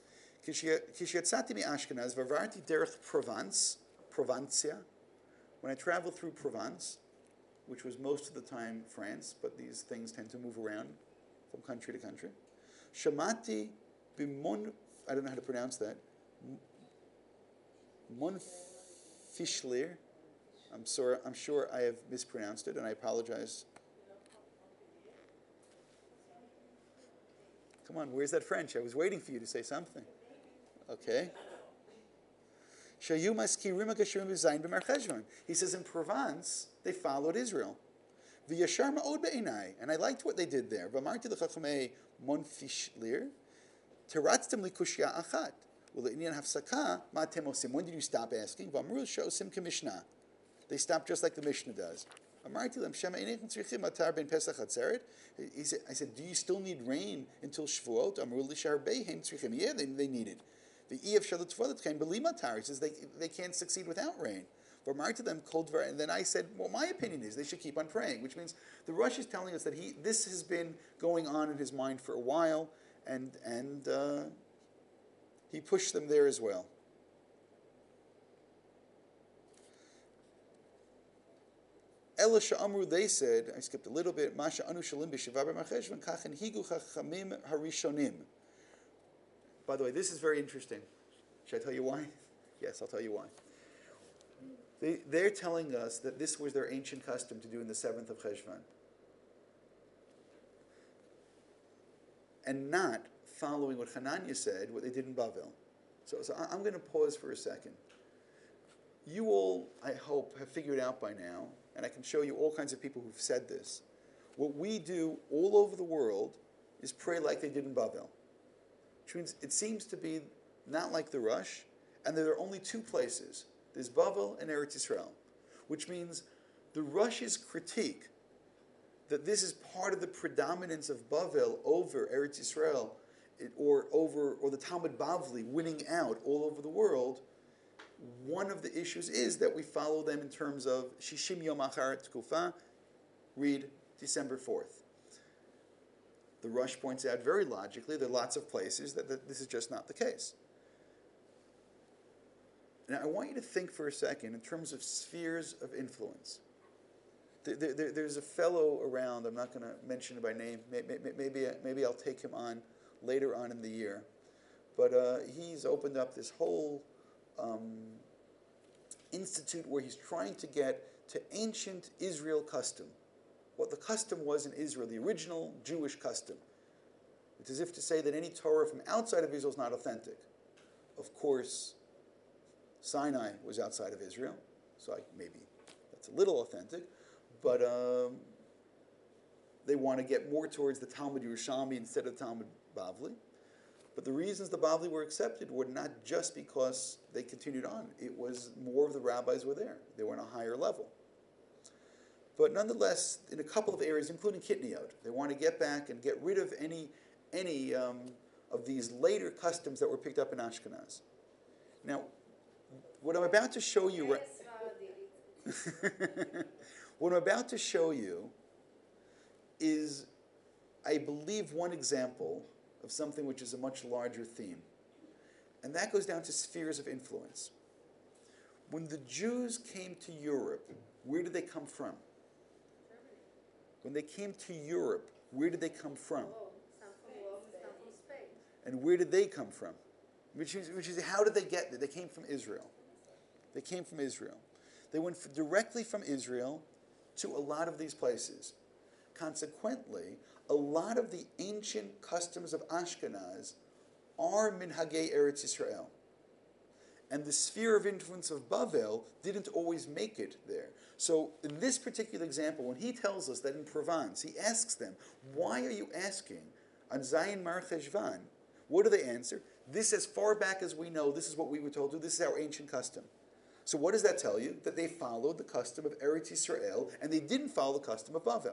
Provencia, when I traveled through Provence, which was most of the time France, but these things tend to move around from country to country. Shamati b'mon, I don't know how to pronounce that. Monfishlir. I'm sorry. I'm sure I have mispronounced it, and I apologize. Come on, where's that French? I was waiting for you to say something. Okay. He says in Provence they followed Israel. And I liked what they did there. When did you stop asking? They stopped just like the Mishnah does. He said, I said, do you still need rain until Shavuot? Yeah, they, they need it. The Ef Shalut came Belimatar. He says they, they can't succeed without rain. To them, and then I said, well, my opinion is they should keep on praying, which means the Rosh is telling us that he this has been going on in his mind for a while, and and uh, he pushed them there as well. Elisha Amru, they said, I skipped a little bit, Masha Anu Shalim B'Shiva B'Macheshvan Kachen Higu Chachamim Harishonim. By the way, this is very interesting. Should I tell you why? Yes, I'll tell you why. They, they're telling us that this was their ancient custom to do in the seventh of Cheshvan. And not following what Hananiah said, what they did in Bavel. So, so I'm going to pause for a second. You all, I hope, have figured out by now, and I can show you all kinds of people who've said this. What we do all over the world is pray like they did in Bavel. Which means it seems to be not like the Rush, and there are only two places. There's Bavel and Eretz Yisrael, which means the Rush's critique that this is part of the predominance of Bavel over Eretz Yisrael, it, or over or the Talmud Bavli winning out all over the world. One of the issues is that we follow them in terms of Shishim Yom Achar Tkufa, read December fourth. The Rush points out very logically there are lots of places that, that this is just not the case. Now, I want you to think for a second in terms of spheres of influence. There, there, there's a fellow around, I'm not going to mention it by name, maybe, maybe, maybe I'll take him on later on in the year, but uh, he's opened up this whole um, institute where he's trying to get to ancient Israel custom, what the custom was in Israel, the original Jewish custom. It's as if to say that any Torah from outside of Israel is not authentic. Of course, Sinai was outside of Israel, so I, maybe that's a little authentic, but um, they want to get more towards the Talmud Yerushalmi instead of Talmud Bavli. But the reasons the Bavli were accepted were not just because they continued on. It was more of the rabbis were there. They were on a higher level. But nonetheless, in a couple of areas, including Kitniot, they want to get back and get rid of any, any um, of these later customs that were picked up in Ashkenaz. Now, what I'm about to show you, right, what I'm about to show you is, I believe, one example of something which is a much larger theme. And that goes down to spheres of influence. When the Jews came to Europe, where did they come from? When they came to Europe, where did they come from? And where did they come from? Which is, which is how did they get there? They came from Israel. They came from Israel. They went f- directly from Israel to a lot of these places. Consequently, a lot of the ancient customs of Ashkenaz are minhagei Eretz Yisrael. And the sphere of influence of Bavel didn't always make it there. So in this particular example, when he tells us that in Provence, he asks them, why are you asking on Zayin Mar Cheshvan? What do they answer? This, as far back as we know, this is what we were told to do. This is our ancient custom. So what does that tell you? That they followed the custom of Eretz Yisrael, and they didn't follow the custom of Bavel.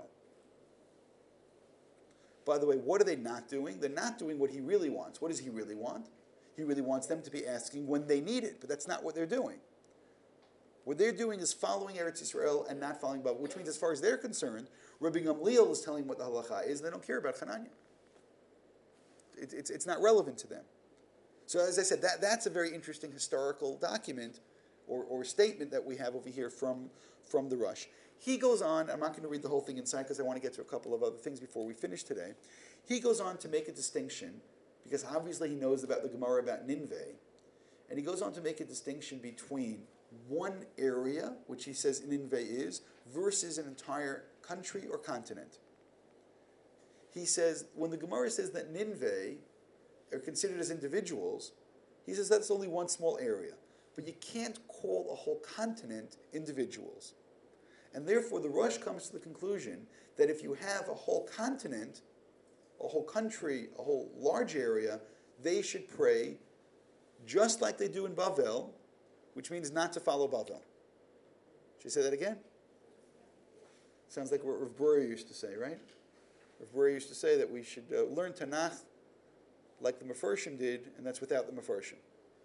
By the way, what are they not doing? They're not doing what he really wants. What does he really want? He really wants them to be asking when they need it, but that's not what they're doing. What they're doing is following Eretz Yisrael and not following Bavel, which means as far as they're concerned, Rabbi Gamliel is telling what the halacha is, and they don't care about Hananiah. It, it's, it's not relevant to them. So as I said, that, that's a very interesting historical document or, or statement that we have over here from, from the Rush. He goes on, I'm not going to read the whole thing inside because I want to get to a couple of other things before we finish today. He goes on to make a distinction, because obviously he knows about the Gemara about Nineveh, and he goes on to make a distinction between one area, which he says Nineveh is, versus an entire country or continent. He says, when the Gemara says that Nineveh are considered as individuals, he says that's only one small area. But you can't call a whole continent individuals. And therefore the Rush comes to the conclusion that if you have a whole continent, a whole country, a whole large area, they should pray just like they do in Bavel, which means not to follow Bavel. Should I say that again? Sounds like what Rav Breuer used to say, right? Rav Breuer used to say that we should uh, learn Tanakh like the Mefarshim did, and that's without the Mefarshim.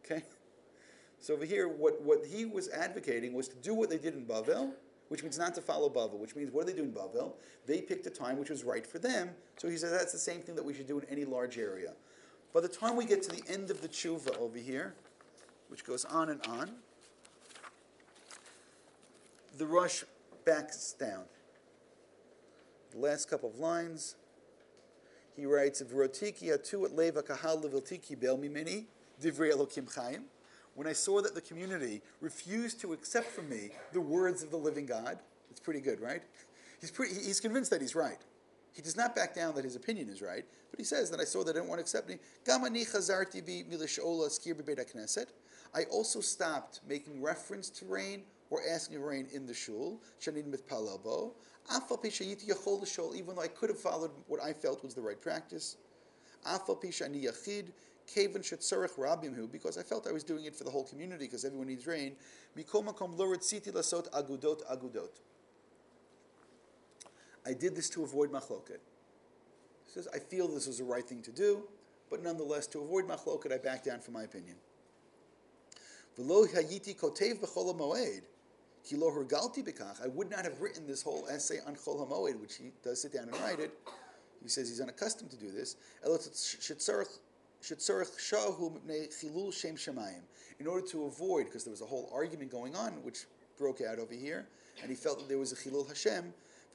Okay? So over here, what, what he was advocating was to do what they did in Bavel, which means not to follow Bavel, which means what do they do in Bavel? They picked a time which was right for them. So he said that's the same thing that we should do in any large area. By the time we get to the end of the tshuva over here, which goes on and on, the Rosh backs down. The last couple of lines, he writes, "V'rotiki atu et leva kahal leviltiki bel mimeni divrei Elokim Chaim." When I saw that the community refused to accept from me the words of the living God, it's pretty good, right? He's pretty, he's convinced that he's right. He does not back down that his opinion is right, but he says that I saw that I didn't want to accept me. Gam ani chazarti bi milishola skir b'beit hakneset. I also stopped making reference to rain or asking rain in the shul. Shanin mitpalel bo. Afal pi shayiti yachol l'shol, even though I could have followed what I felt was the right practice. Afal pi shani yachid. Kaven shetzarech rabim hu, because I felt I was doing it for the whole community, because everyone needs rain. Mikol makom lo retziti lasot agudot agudot. I did this to avoid machloket. He says, I feel this was the right thing to do, but nonetheless, to avoid machloket, I back down from my opinion. V'lo hayiti kotev b'chol hamoed, ki lo hergalti b'kach. I would not have written this whole essay on chol hamoed, which he does sit down and write it. He says he's unaccustomed to do this. In order to avoid, because there was a whole argument going on which broke out over here, and he felt that there was a Chilul Hashem,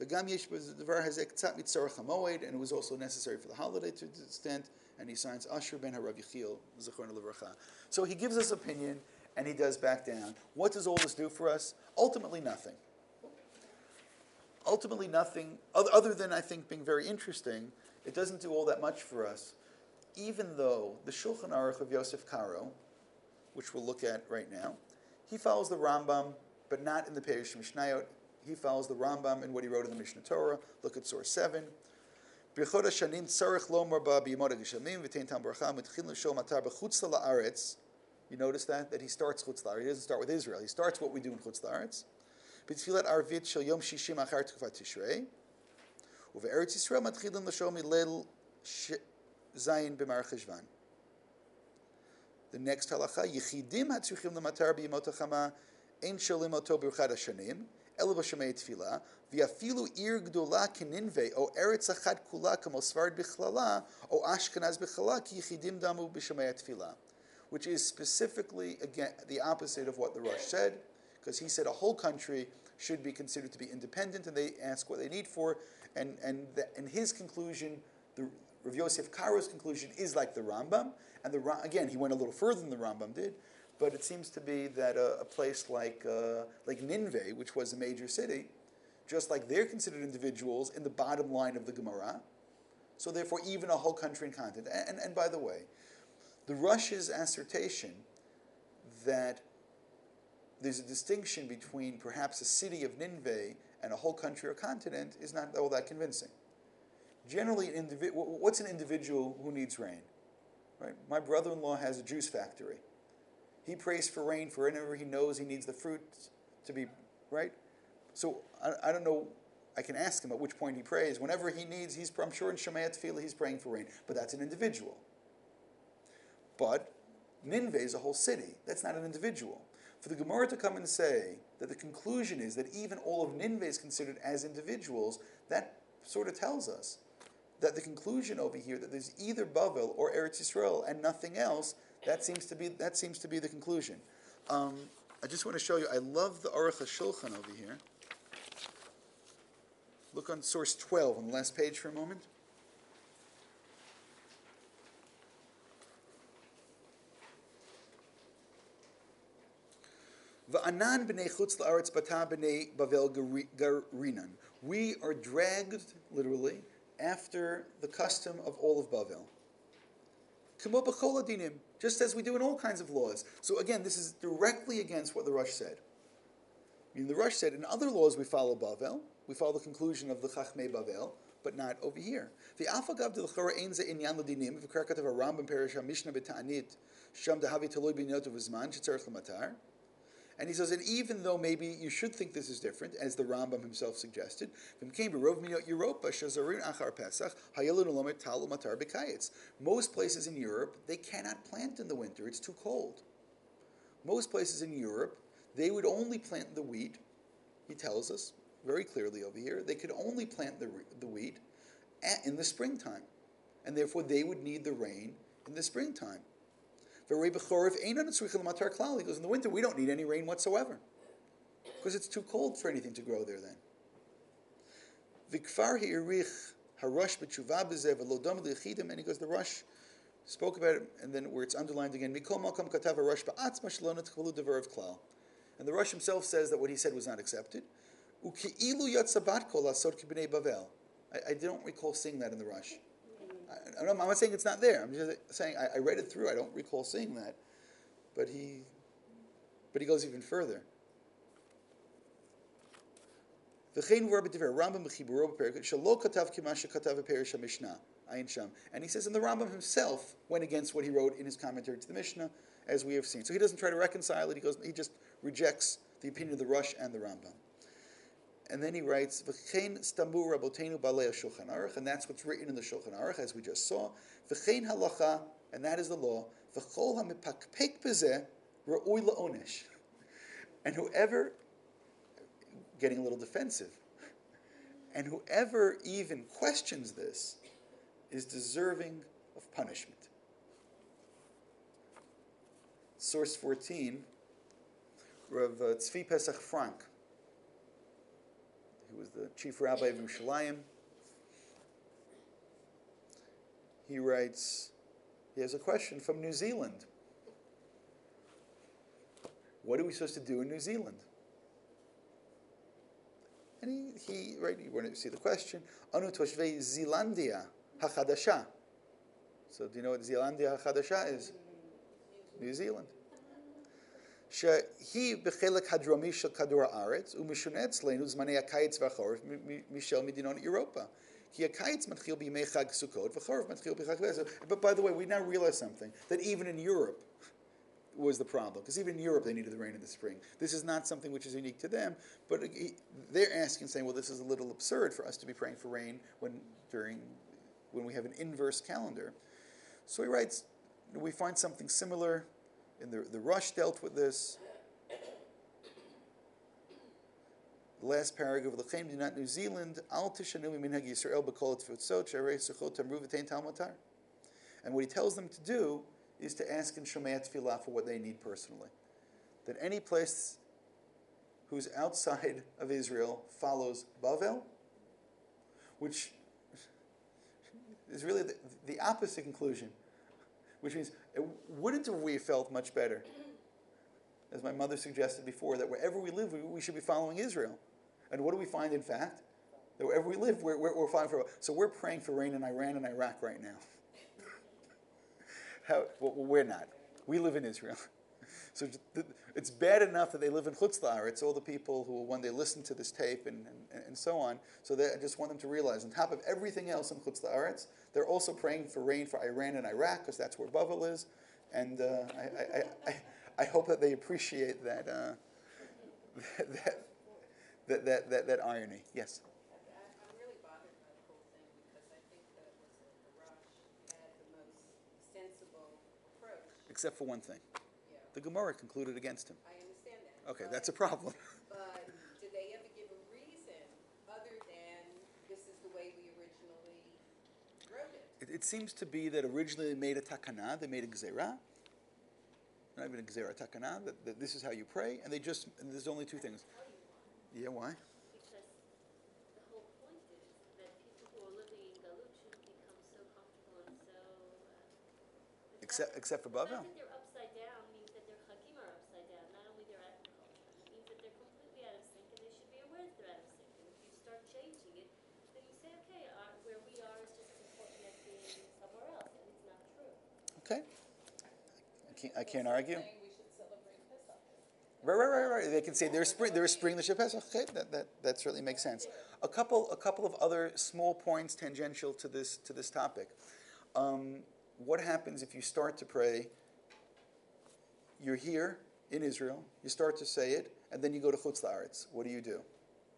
and it was also necessary for the holiday to an extent, and he signs Asher ben Harav Yechiel, Zechron Levracha. So he gives us opinion, and he does back down. What does all this do for us? Ultimately nothing. Ultimately nothing, other than I think being very interesting. It doesn't do all that much for us. Even though the Shulchan Aruch of Yosef Karo, which we'll look at right now, he follows the Rambam, but not in the Perush Mishnayot. He follows the Rambam in what he wrote in the Mishnah Torah. Look at source seven. You notice that? That he starts Chutz La'aretz. He doesn't start with Israel. He starts what we do in Chutz La'aretz. B'tfilat Arvit shel Yom Shishim achar Tefillat Tishrei. Uve'eretz Yisrael matchilin l'shom ilel Zayin b'Mar Cheshvan. The next halacha, Yechidim hatzuchim l'matar b'yimot hachama ein sholim oto b'ruchad hashanim elo b'shomei tefila v'yafilu ir gdola keninve o eretz achad kula kamo Sfard b'chlala o Ashkenaz b'chlala ki Yechidim damu b'shomei tefila, which is specifically again the opposite of what the Rosh said, because he said a whole country should be considered to be independent, and they ask what they need for, and and the, and his conclusion, the Rav Yosef Karo's conclusion is like the Rambam, and the again he went a little further than the Rambam did, but it seems to be that a, a place like uh, like Nineveh, which was a major city, just like they're considered individuals in the bottom line of the Gemara, so therefore even a whole country and continent. And, and, and by the way, the Rush's assertion that there's a distinction between perhaps a city of Nineveh and a whole country or continent is not all that convincing. Generally, an indivi- what's an individual who needs rain? Right? My brother-in-law has a juice factory. He prays for rain for whenever he knows he needs the fruit to be, right? So I, I don't know, I can ask him at which point he prays. Whenever he needs, he's, I'm sure in Shemaya Tefillah he's praying for rain. But that's an individual. But Nineveh is a whole city. That's not an individual. For the Gemara to come and say that the conclusion is that even all of Nineveh is considered as individuals, that sort of tells us that the conclusion over here that there's either Bavel or Eretz Yisrael and nothing else, that seems to be that seems to be the conclusion. Um, I just want to show you. I love the Aruch HaShulchan over here. Look on source twelve on the last page for a moment. V'anan b'nei chutz la'aretz bata b'nei Bavel garinan. We are dragged, literally, after the custom of all of Bavel. K'mo b'chol adinim, just as we do in all kinds of laws. So again, this is directly against what the Rosh said. I mean, the Rosh said, in other laws we follow Bavel, we follow the conclusion of the Chachmei Bavel, but not over here. The Afagav de l'chora ein ze inyan l'dinim, v'karkat of a Rambam Perish HaMishnah b'ta'anit, sham dehavi toloi b'nyot of zman, shetzarech l'matar. And he says, and even though maybe you should think this is different, as the Rambam himself suggested, most places in Europe, they cannot plant in the winter. It's too cold. most places in Europe, they would only plant the wheat, he tells us very clearly over here, they could only plant the, the wheat at, in the springtime. And therefore they would need the rain in the springtime. He goes, in the winter we don't need any rain whatsoever. Because it's too cold for anything to grow there then. And he goes, the Rush spoke about it, and then where it's underlined again, and the Rush himself says that what he said was not accepted. I, I don't recall seeing that in the Rush. I, I'm not saying it's not there. I'm just saying I, I read it through. I don't recall seeing that. But he, but he goes even further. And he says, and the Rambam himself went against what he wrote in his commentary to the Mishnah, as we have seen. So he doesn't try to reconcile it. He goes, he just rejects the opinion of the Rush and the Rambam. And then he writes, and that's what's written in the Shulchan Aruch, as we just saw. And that is the law. And whoever, getting a little defensive, and whoever even questions this is deserving of punishment. Source fourteen, Rav Tzvi Pesach Frank, who was the chief rabbi of Yerushalayim. He writes, he has a question from New Zealand. What are we supposed to do in New Zealand? And he, he right, you want to see the question. Anu toshvei Zealandia hachadasha. So do you know what Zealandia hachadasha is? New Zealand. Shehi bechelek hadromi shel kador haaretz umishuneh etzleinu zmanei hakayitz v'achorif mishel midinot Europa. Ki hakayitz matchil b'yimei chag Sukkot v'chorif matchil b'chag Pesach. But by the way, we now realize something, that even in Europe was the problem, because even in Europe they needed the rain in the spring. This is not something which is unique to them, but they're asking, saying, well, this is a little absurd for us to be praying for rain when during when we have an inverse calendar. So he writes, we find something similar in the the Rush dealt with this. The last paragraph of L'chaim Dinat New Zealand, Al tishanu minhag Yisrael b'kol tfutzot sharei suchot tamru v'tein talmutar. And what he tells them to do is to ask in Shomei Tefillah for what they need personally. That any place who's outside of Israel follows Bavel, which is really the, the opposite conclusion, which means, it, wouldn't we have felt much better, as my mother suggested before, that wherever we live, we, we should be following Israel. And what do we find, in fact? That wherever we live, we're, we're, we're following for. So we're praying for rain in Iran and Iraq right now. How, well, we're not. We live in Israel. So it's bad enough that they live in Chutz La'aretz, all the people who will one day listen to this tape and, and, and so on. So they, I just want them to realize, on top of everything else in Chutz La'aretz, they're also praying for rain for Iran and Iraq, because that's where Bavel is. And uh, I, I, I, I hope that they appreciate that, uh, that, that, that, that, that irony. Yes? I'm really bothered by the whole thing, because I think that was the Rush had the most sensible approach. Except for one thing. Yeah. The Gemara concluded against him. I understand that. Okay, but, that's a problem. But did they ever give a reason other than this is the way we originally wrote it? It, it seems to be that originally they made a takana, they made a gzera. Not even a gzera, takana, that, that this is how you pray, and they just, and there's only two things. Yeah, why? Because the whole point is that people who are living in Galut should become so comfortable and so... Uh, Except, except for the fact Bavel. that they're upside down means that their chagim are upside down, not only their agriculture. It means that they're completely out of sync, and they should be aware that they're out of sync. And if you start changing it, then you say, okay, uh, where we are is just as important as being somewhere else, and it's not true. Okay. I can't, I can't argue. Saying we should celebrate Pesach. Right, right, right, right. They can say they're spring, they're spring the Pesach. Okay, that, that that certainly makes sense. A couple, a couple of other small points tangential to this to this topic. Um, what happens if you start to pray? You're here in Israel. You start to say it, and then you go to Chutz La'aretz. What do you do?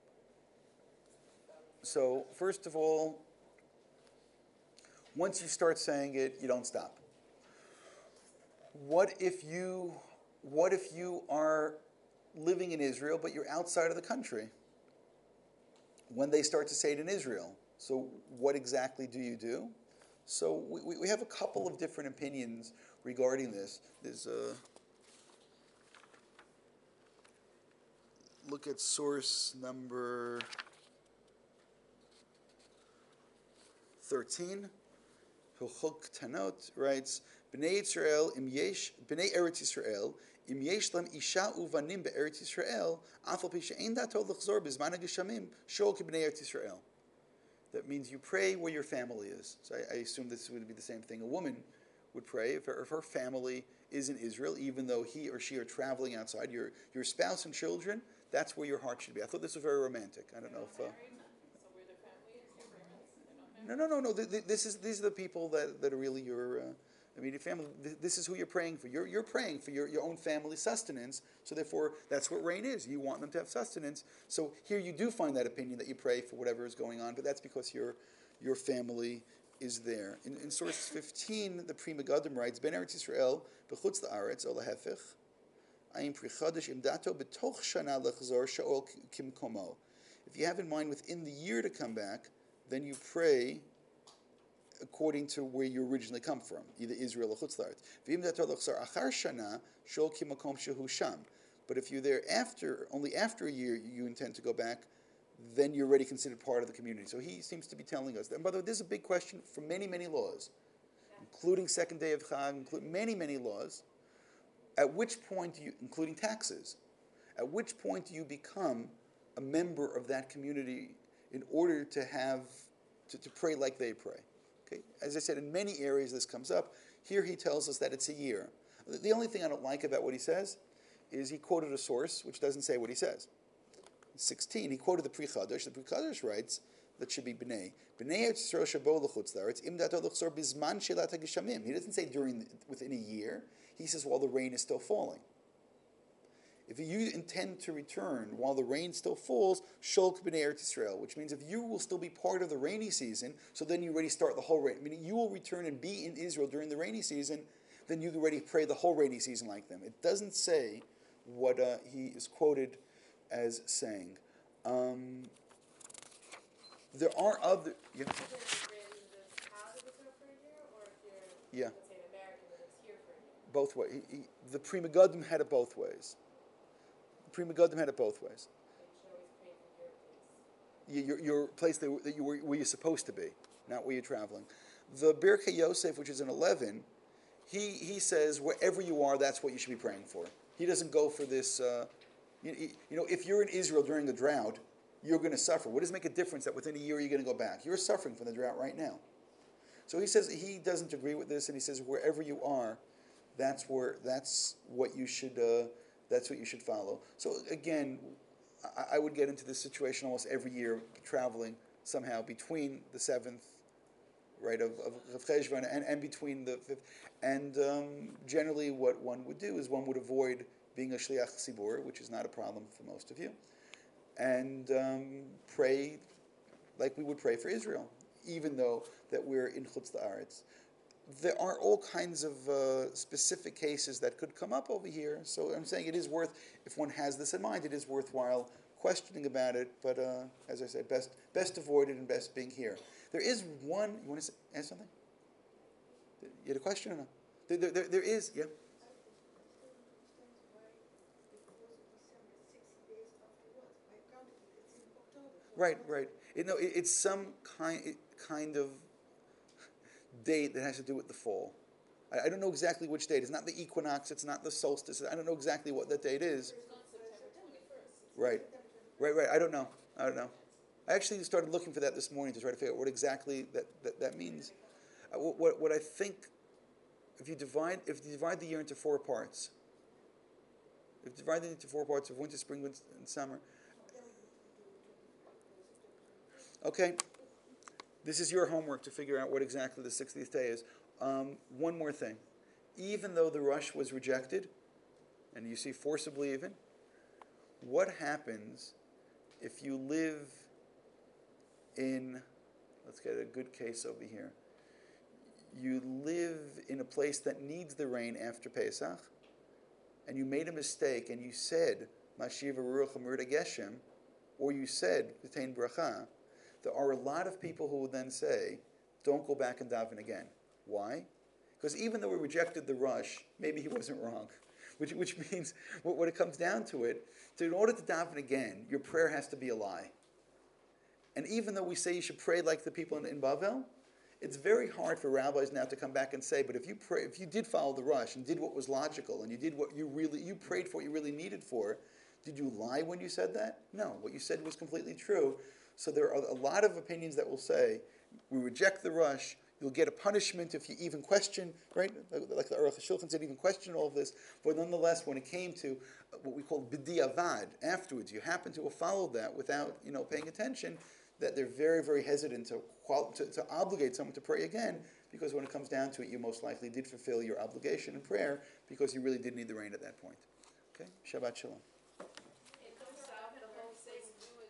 So first of all, once you start saying it, you don't stop. What if you what if you are living in Israel, but you're outside of the country? When they start to say it in Israel, so what exactly do you do? So we, we have a couple of different opinions regarding this. There's a look at source number thirteen. Hilchot Tanot writes, Bnei Yisrael im yesh Bnei Eretz Yisrael im yesh lam isha uvanim be'Eretz Yisrael afal pi she'ein dato l'chzor b'zman hageshamim shol ki Bnei Eretz Yisrael. That means you pray where your family is. So I, I assume this would be the same thing. A woman would pray if her, if her family is in Israel, even though he or she are traveling outside. Your your spouse and children, that's where your heart should be. I thought this was very romantic. I don't know if. Uh, No, no, no, no. Th- th- This is these are the people that, that are really your uh, immediate family. Th- This is who you're praying for. You're you're praying for your, your own family sustenance. So therefore, that's what rain is. You want them to have sustenance. So here you do find that opinion that you pray for whatever is going on, but that's because your your family is there. In, in source fifteen, the Pri Megadim writes, Ben Eretz Yisrael b'chutz la'aretz o lahefech ayim pri chodesh imdato b'toch shana lechzor sha'ol kimkomo. If you have in mind within the year to come back, then you pray according to where you originally come from, either Israel or Chutz La'aretz. But if you're there after, only after a year you intend to go back, then you're already considered part of the community. So he seems to be telling us that. And by the way, this is a big question for many, many laws, including second day of Chag, including many, many laws. At which point do you, including taxes, at which point do you become a member of that community in order to have, to, to pray like they pray? Okay? As I said, in many areas this comes up. Here he tells us that it's a year. The only thing I don't like about what he says is he quoted a source which doesn't say what he says. sixteen, he quoted the Pri Chadash. The Pri Chadash writes that should be B'nei. B'nei Eretz Yisrael shabo l'chutz la'aretz im dato l'chzor bizman shelat hageshamim. He doesn't say during, the, within a year. He says while the rain is still falling. If you intend to return while the rain still falls, Sholk B'nei Eretz Yisrael, which means if you will still be part of the rainy season, so then you already start the whole rain. Meaning you will return and be in Israel during the rainy season, then you already pray the whole rainy season like them. It doesn't say what uh, he is quoted as saying. Um, there are other. Yeah. Is it Israeli that's out of Israel for a year, or if you're, Yeah. let's say, an American that is here for a year? Both ways. He, he, the Pri Megadim had it both ways. The Pri Megadim had it both ways. You should always pray for your place. Your, your place that, that you were where you're supposed to be, not where you're traveling. The Birkei Yosef, which is in eleven, he he says wherever you are, that's what you should be praying for. He doesn't go for this. Uh, you, you know, if you're in Israel during a drought, you're going to suffer. What does it make a difference that within a year you're going to go back? You're suffering from the drought right now. So he says he doesn't agree with this, and he says wherever you are, that's where that's what you should uh, that's what you should follow. So again, I, I would get into this situation almost every year, traveling somehow between the seventh, right, of of Rav Cheshvan and, and between the fifth. And um, generally, what one would do is one would avoid being a shliach tzibur, which is not a problem for most of you, and um, pray like we would pray for Israel, even though that we're in Chutz La'aretz. There are all kinds of uh, specific cases that could come up over here. So I'm saying it is worth, if one has this in mind, it is worthwhile questioning about it. But uh, as I said, best best avoided and best being here. There is one. You want to ask something? You had a question or no? There, there, there, there is. Yeah. Right, right. You know, it, it's some kind kind of date that has to do with the fall. I, I don't know exactly which date. It's not the equinox. It's not the solstice. I don't know exactly what that date is. Right, right, right. I don't know. I don't know. I actually started looking for that this morning to try to figure out what exactly that, that, that means. Uh, what, what what I think, if you divide if you divide the year into four parts, if you divide it into four parts of winter, spring, winter, and summer. Okay, this is your homework to figure out what exactly the sixtieth day is. Um, one more thing. Even though the rush was rejected, and you see forcibly even, what happens if you live in, let's get a good case over here, you live in a place that needs the rain after Pesach, and you made a mistake and you said Mashiva Ruach Amrita Geshem, or you said V'tein Bracha, there are a lot of people who will then say, don't go back and daven again. Why? Because even though we rejected the rush, maybe he wasn't wrong. Which, which means, when it comes down to it, to, in order to daven again, your prayer has to be a lie. And even though we say you should pray like the people in, in Bavel, it's very hard for rabbis now to come back and say, but if you pray, if you did follow the rush and did what was logical, and you did what you really, you prayed for what you really needed for, did you lie when you said that? No, what you said was completely true. So there are a lot of opinions that will say, we reject the rush, you'll get a punishment if you even question, right? Like the Aruch HaShulchan said, even question all of this. But nonetheless, when it came to what we call b'diavad, afterwards, you happen to have followed that without, you know, paying attention, that they're very, very hesitant to, qual- to, to obligate someone to pray again, because when it comes down to it, you most likely did fulfill your obligation in prayer, because you really did need the rain at that point. Okay? Shabbat Shalom.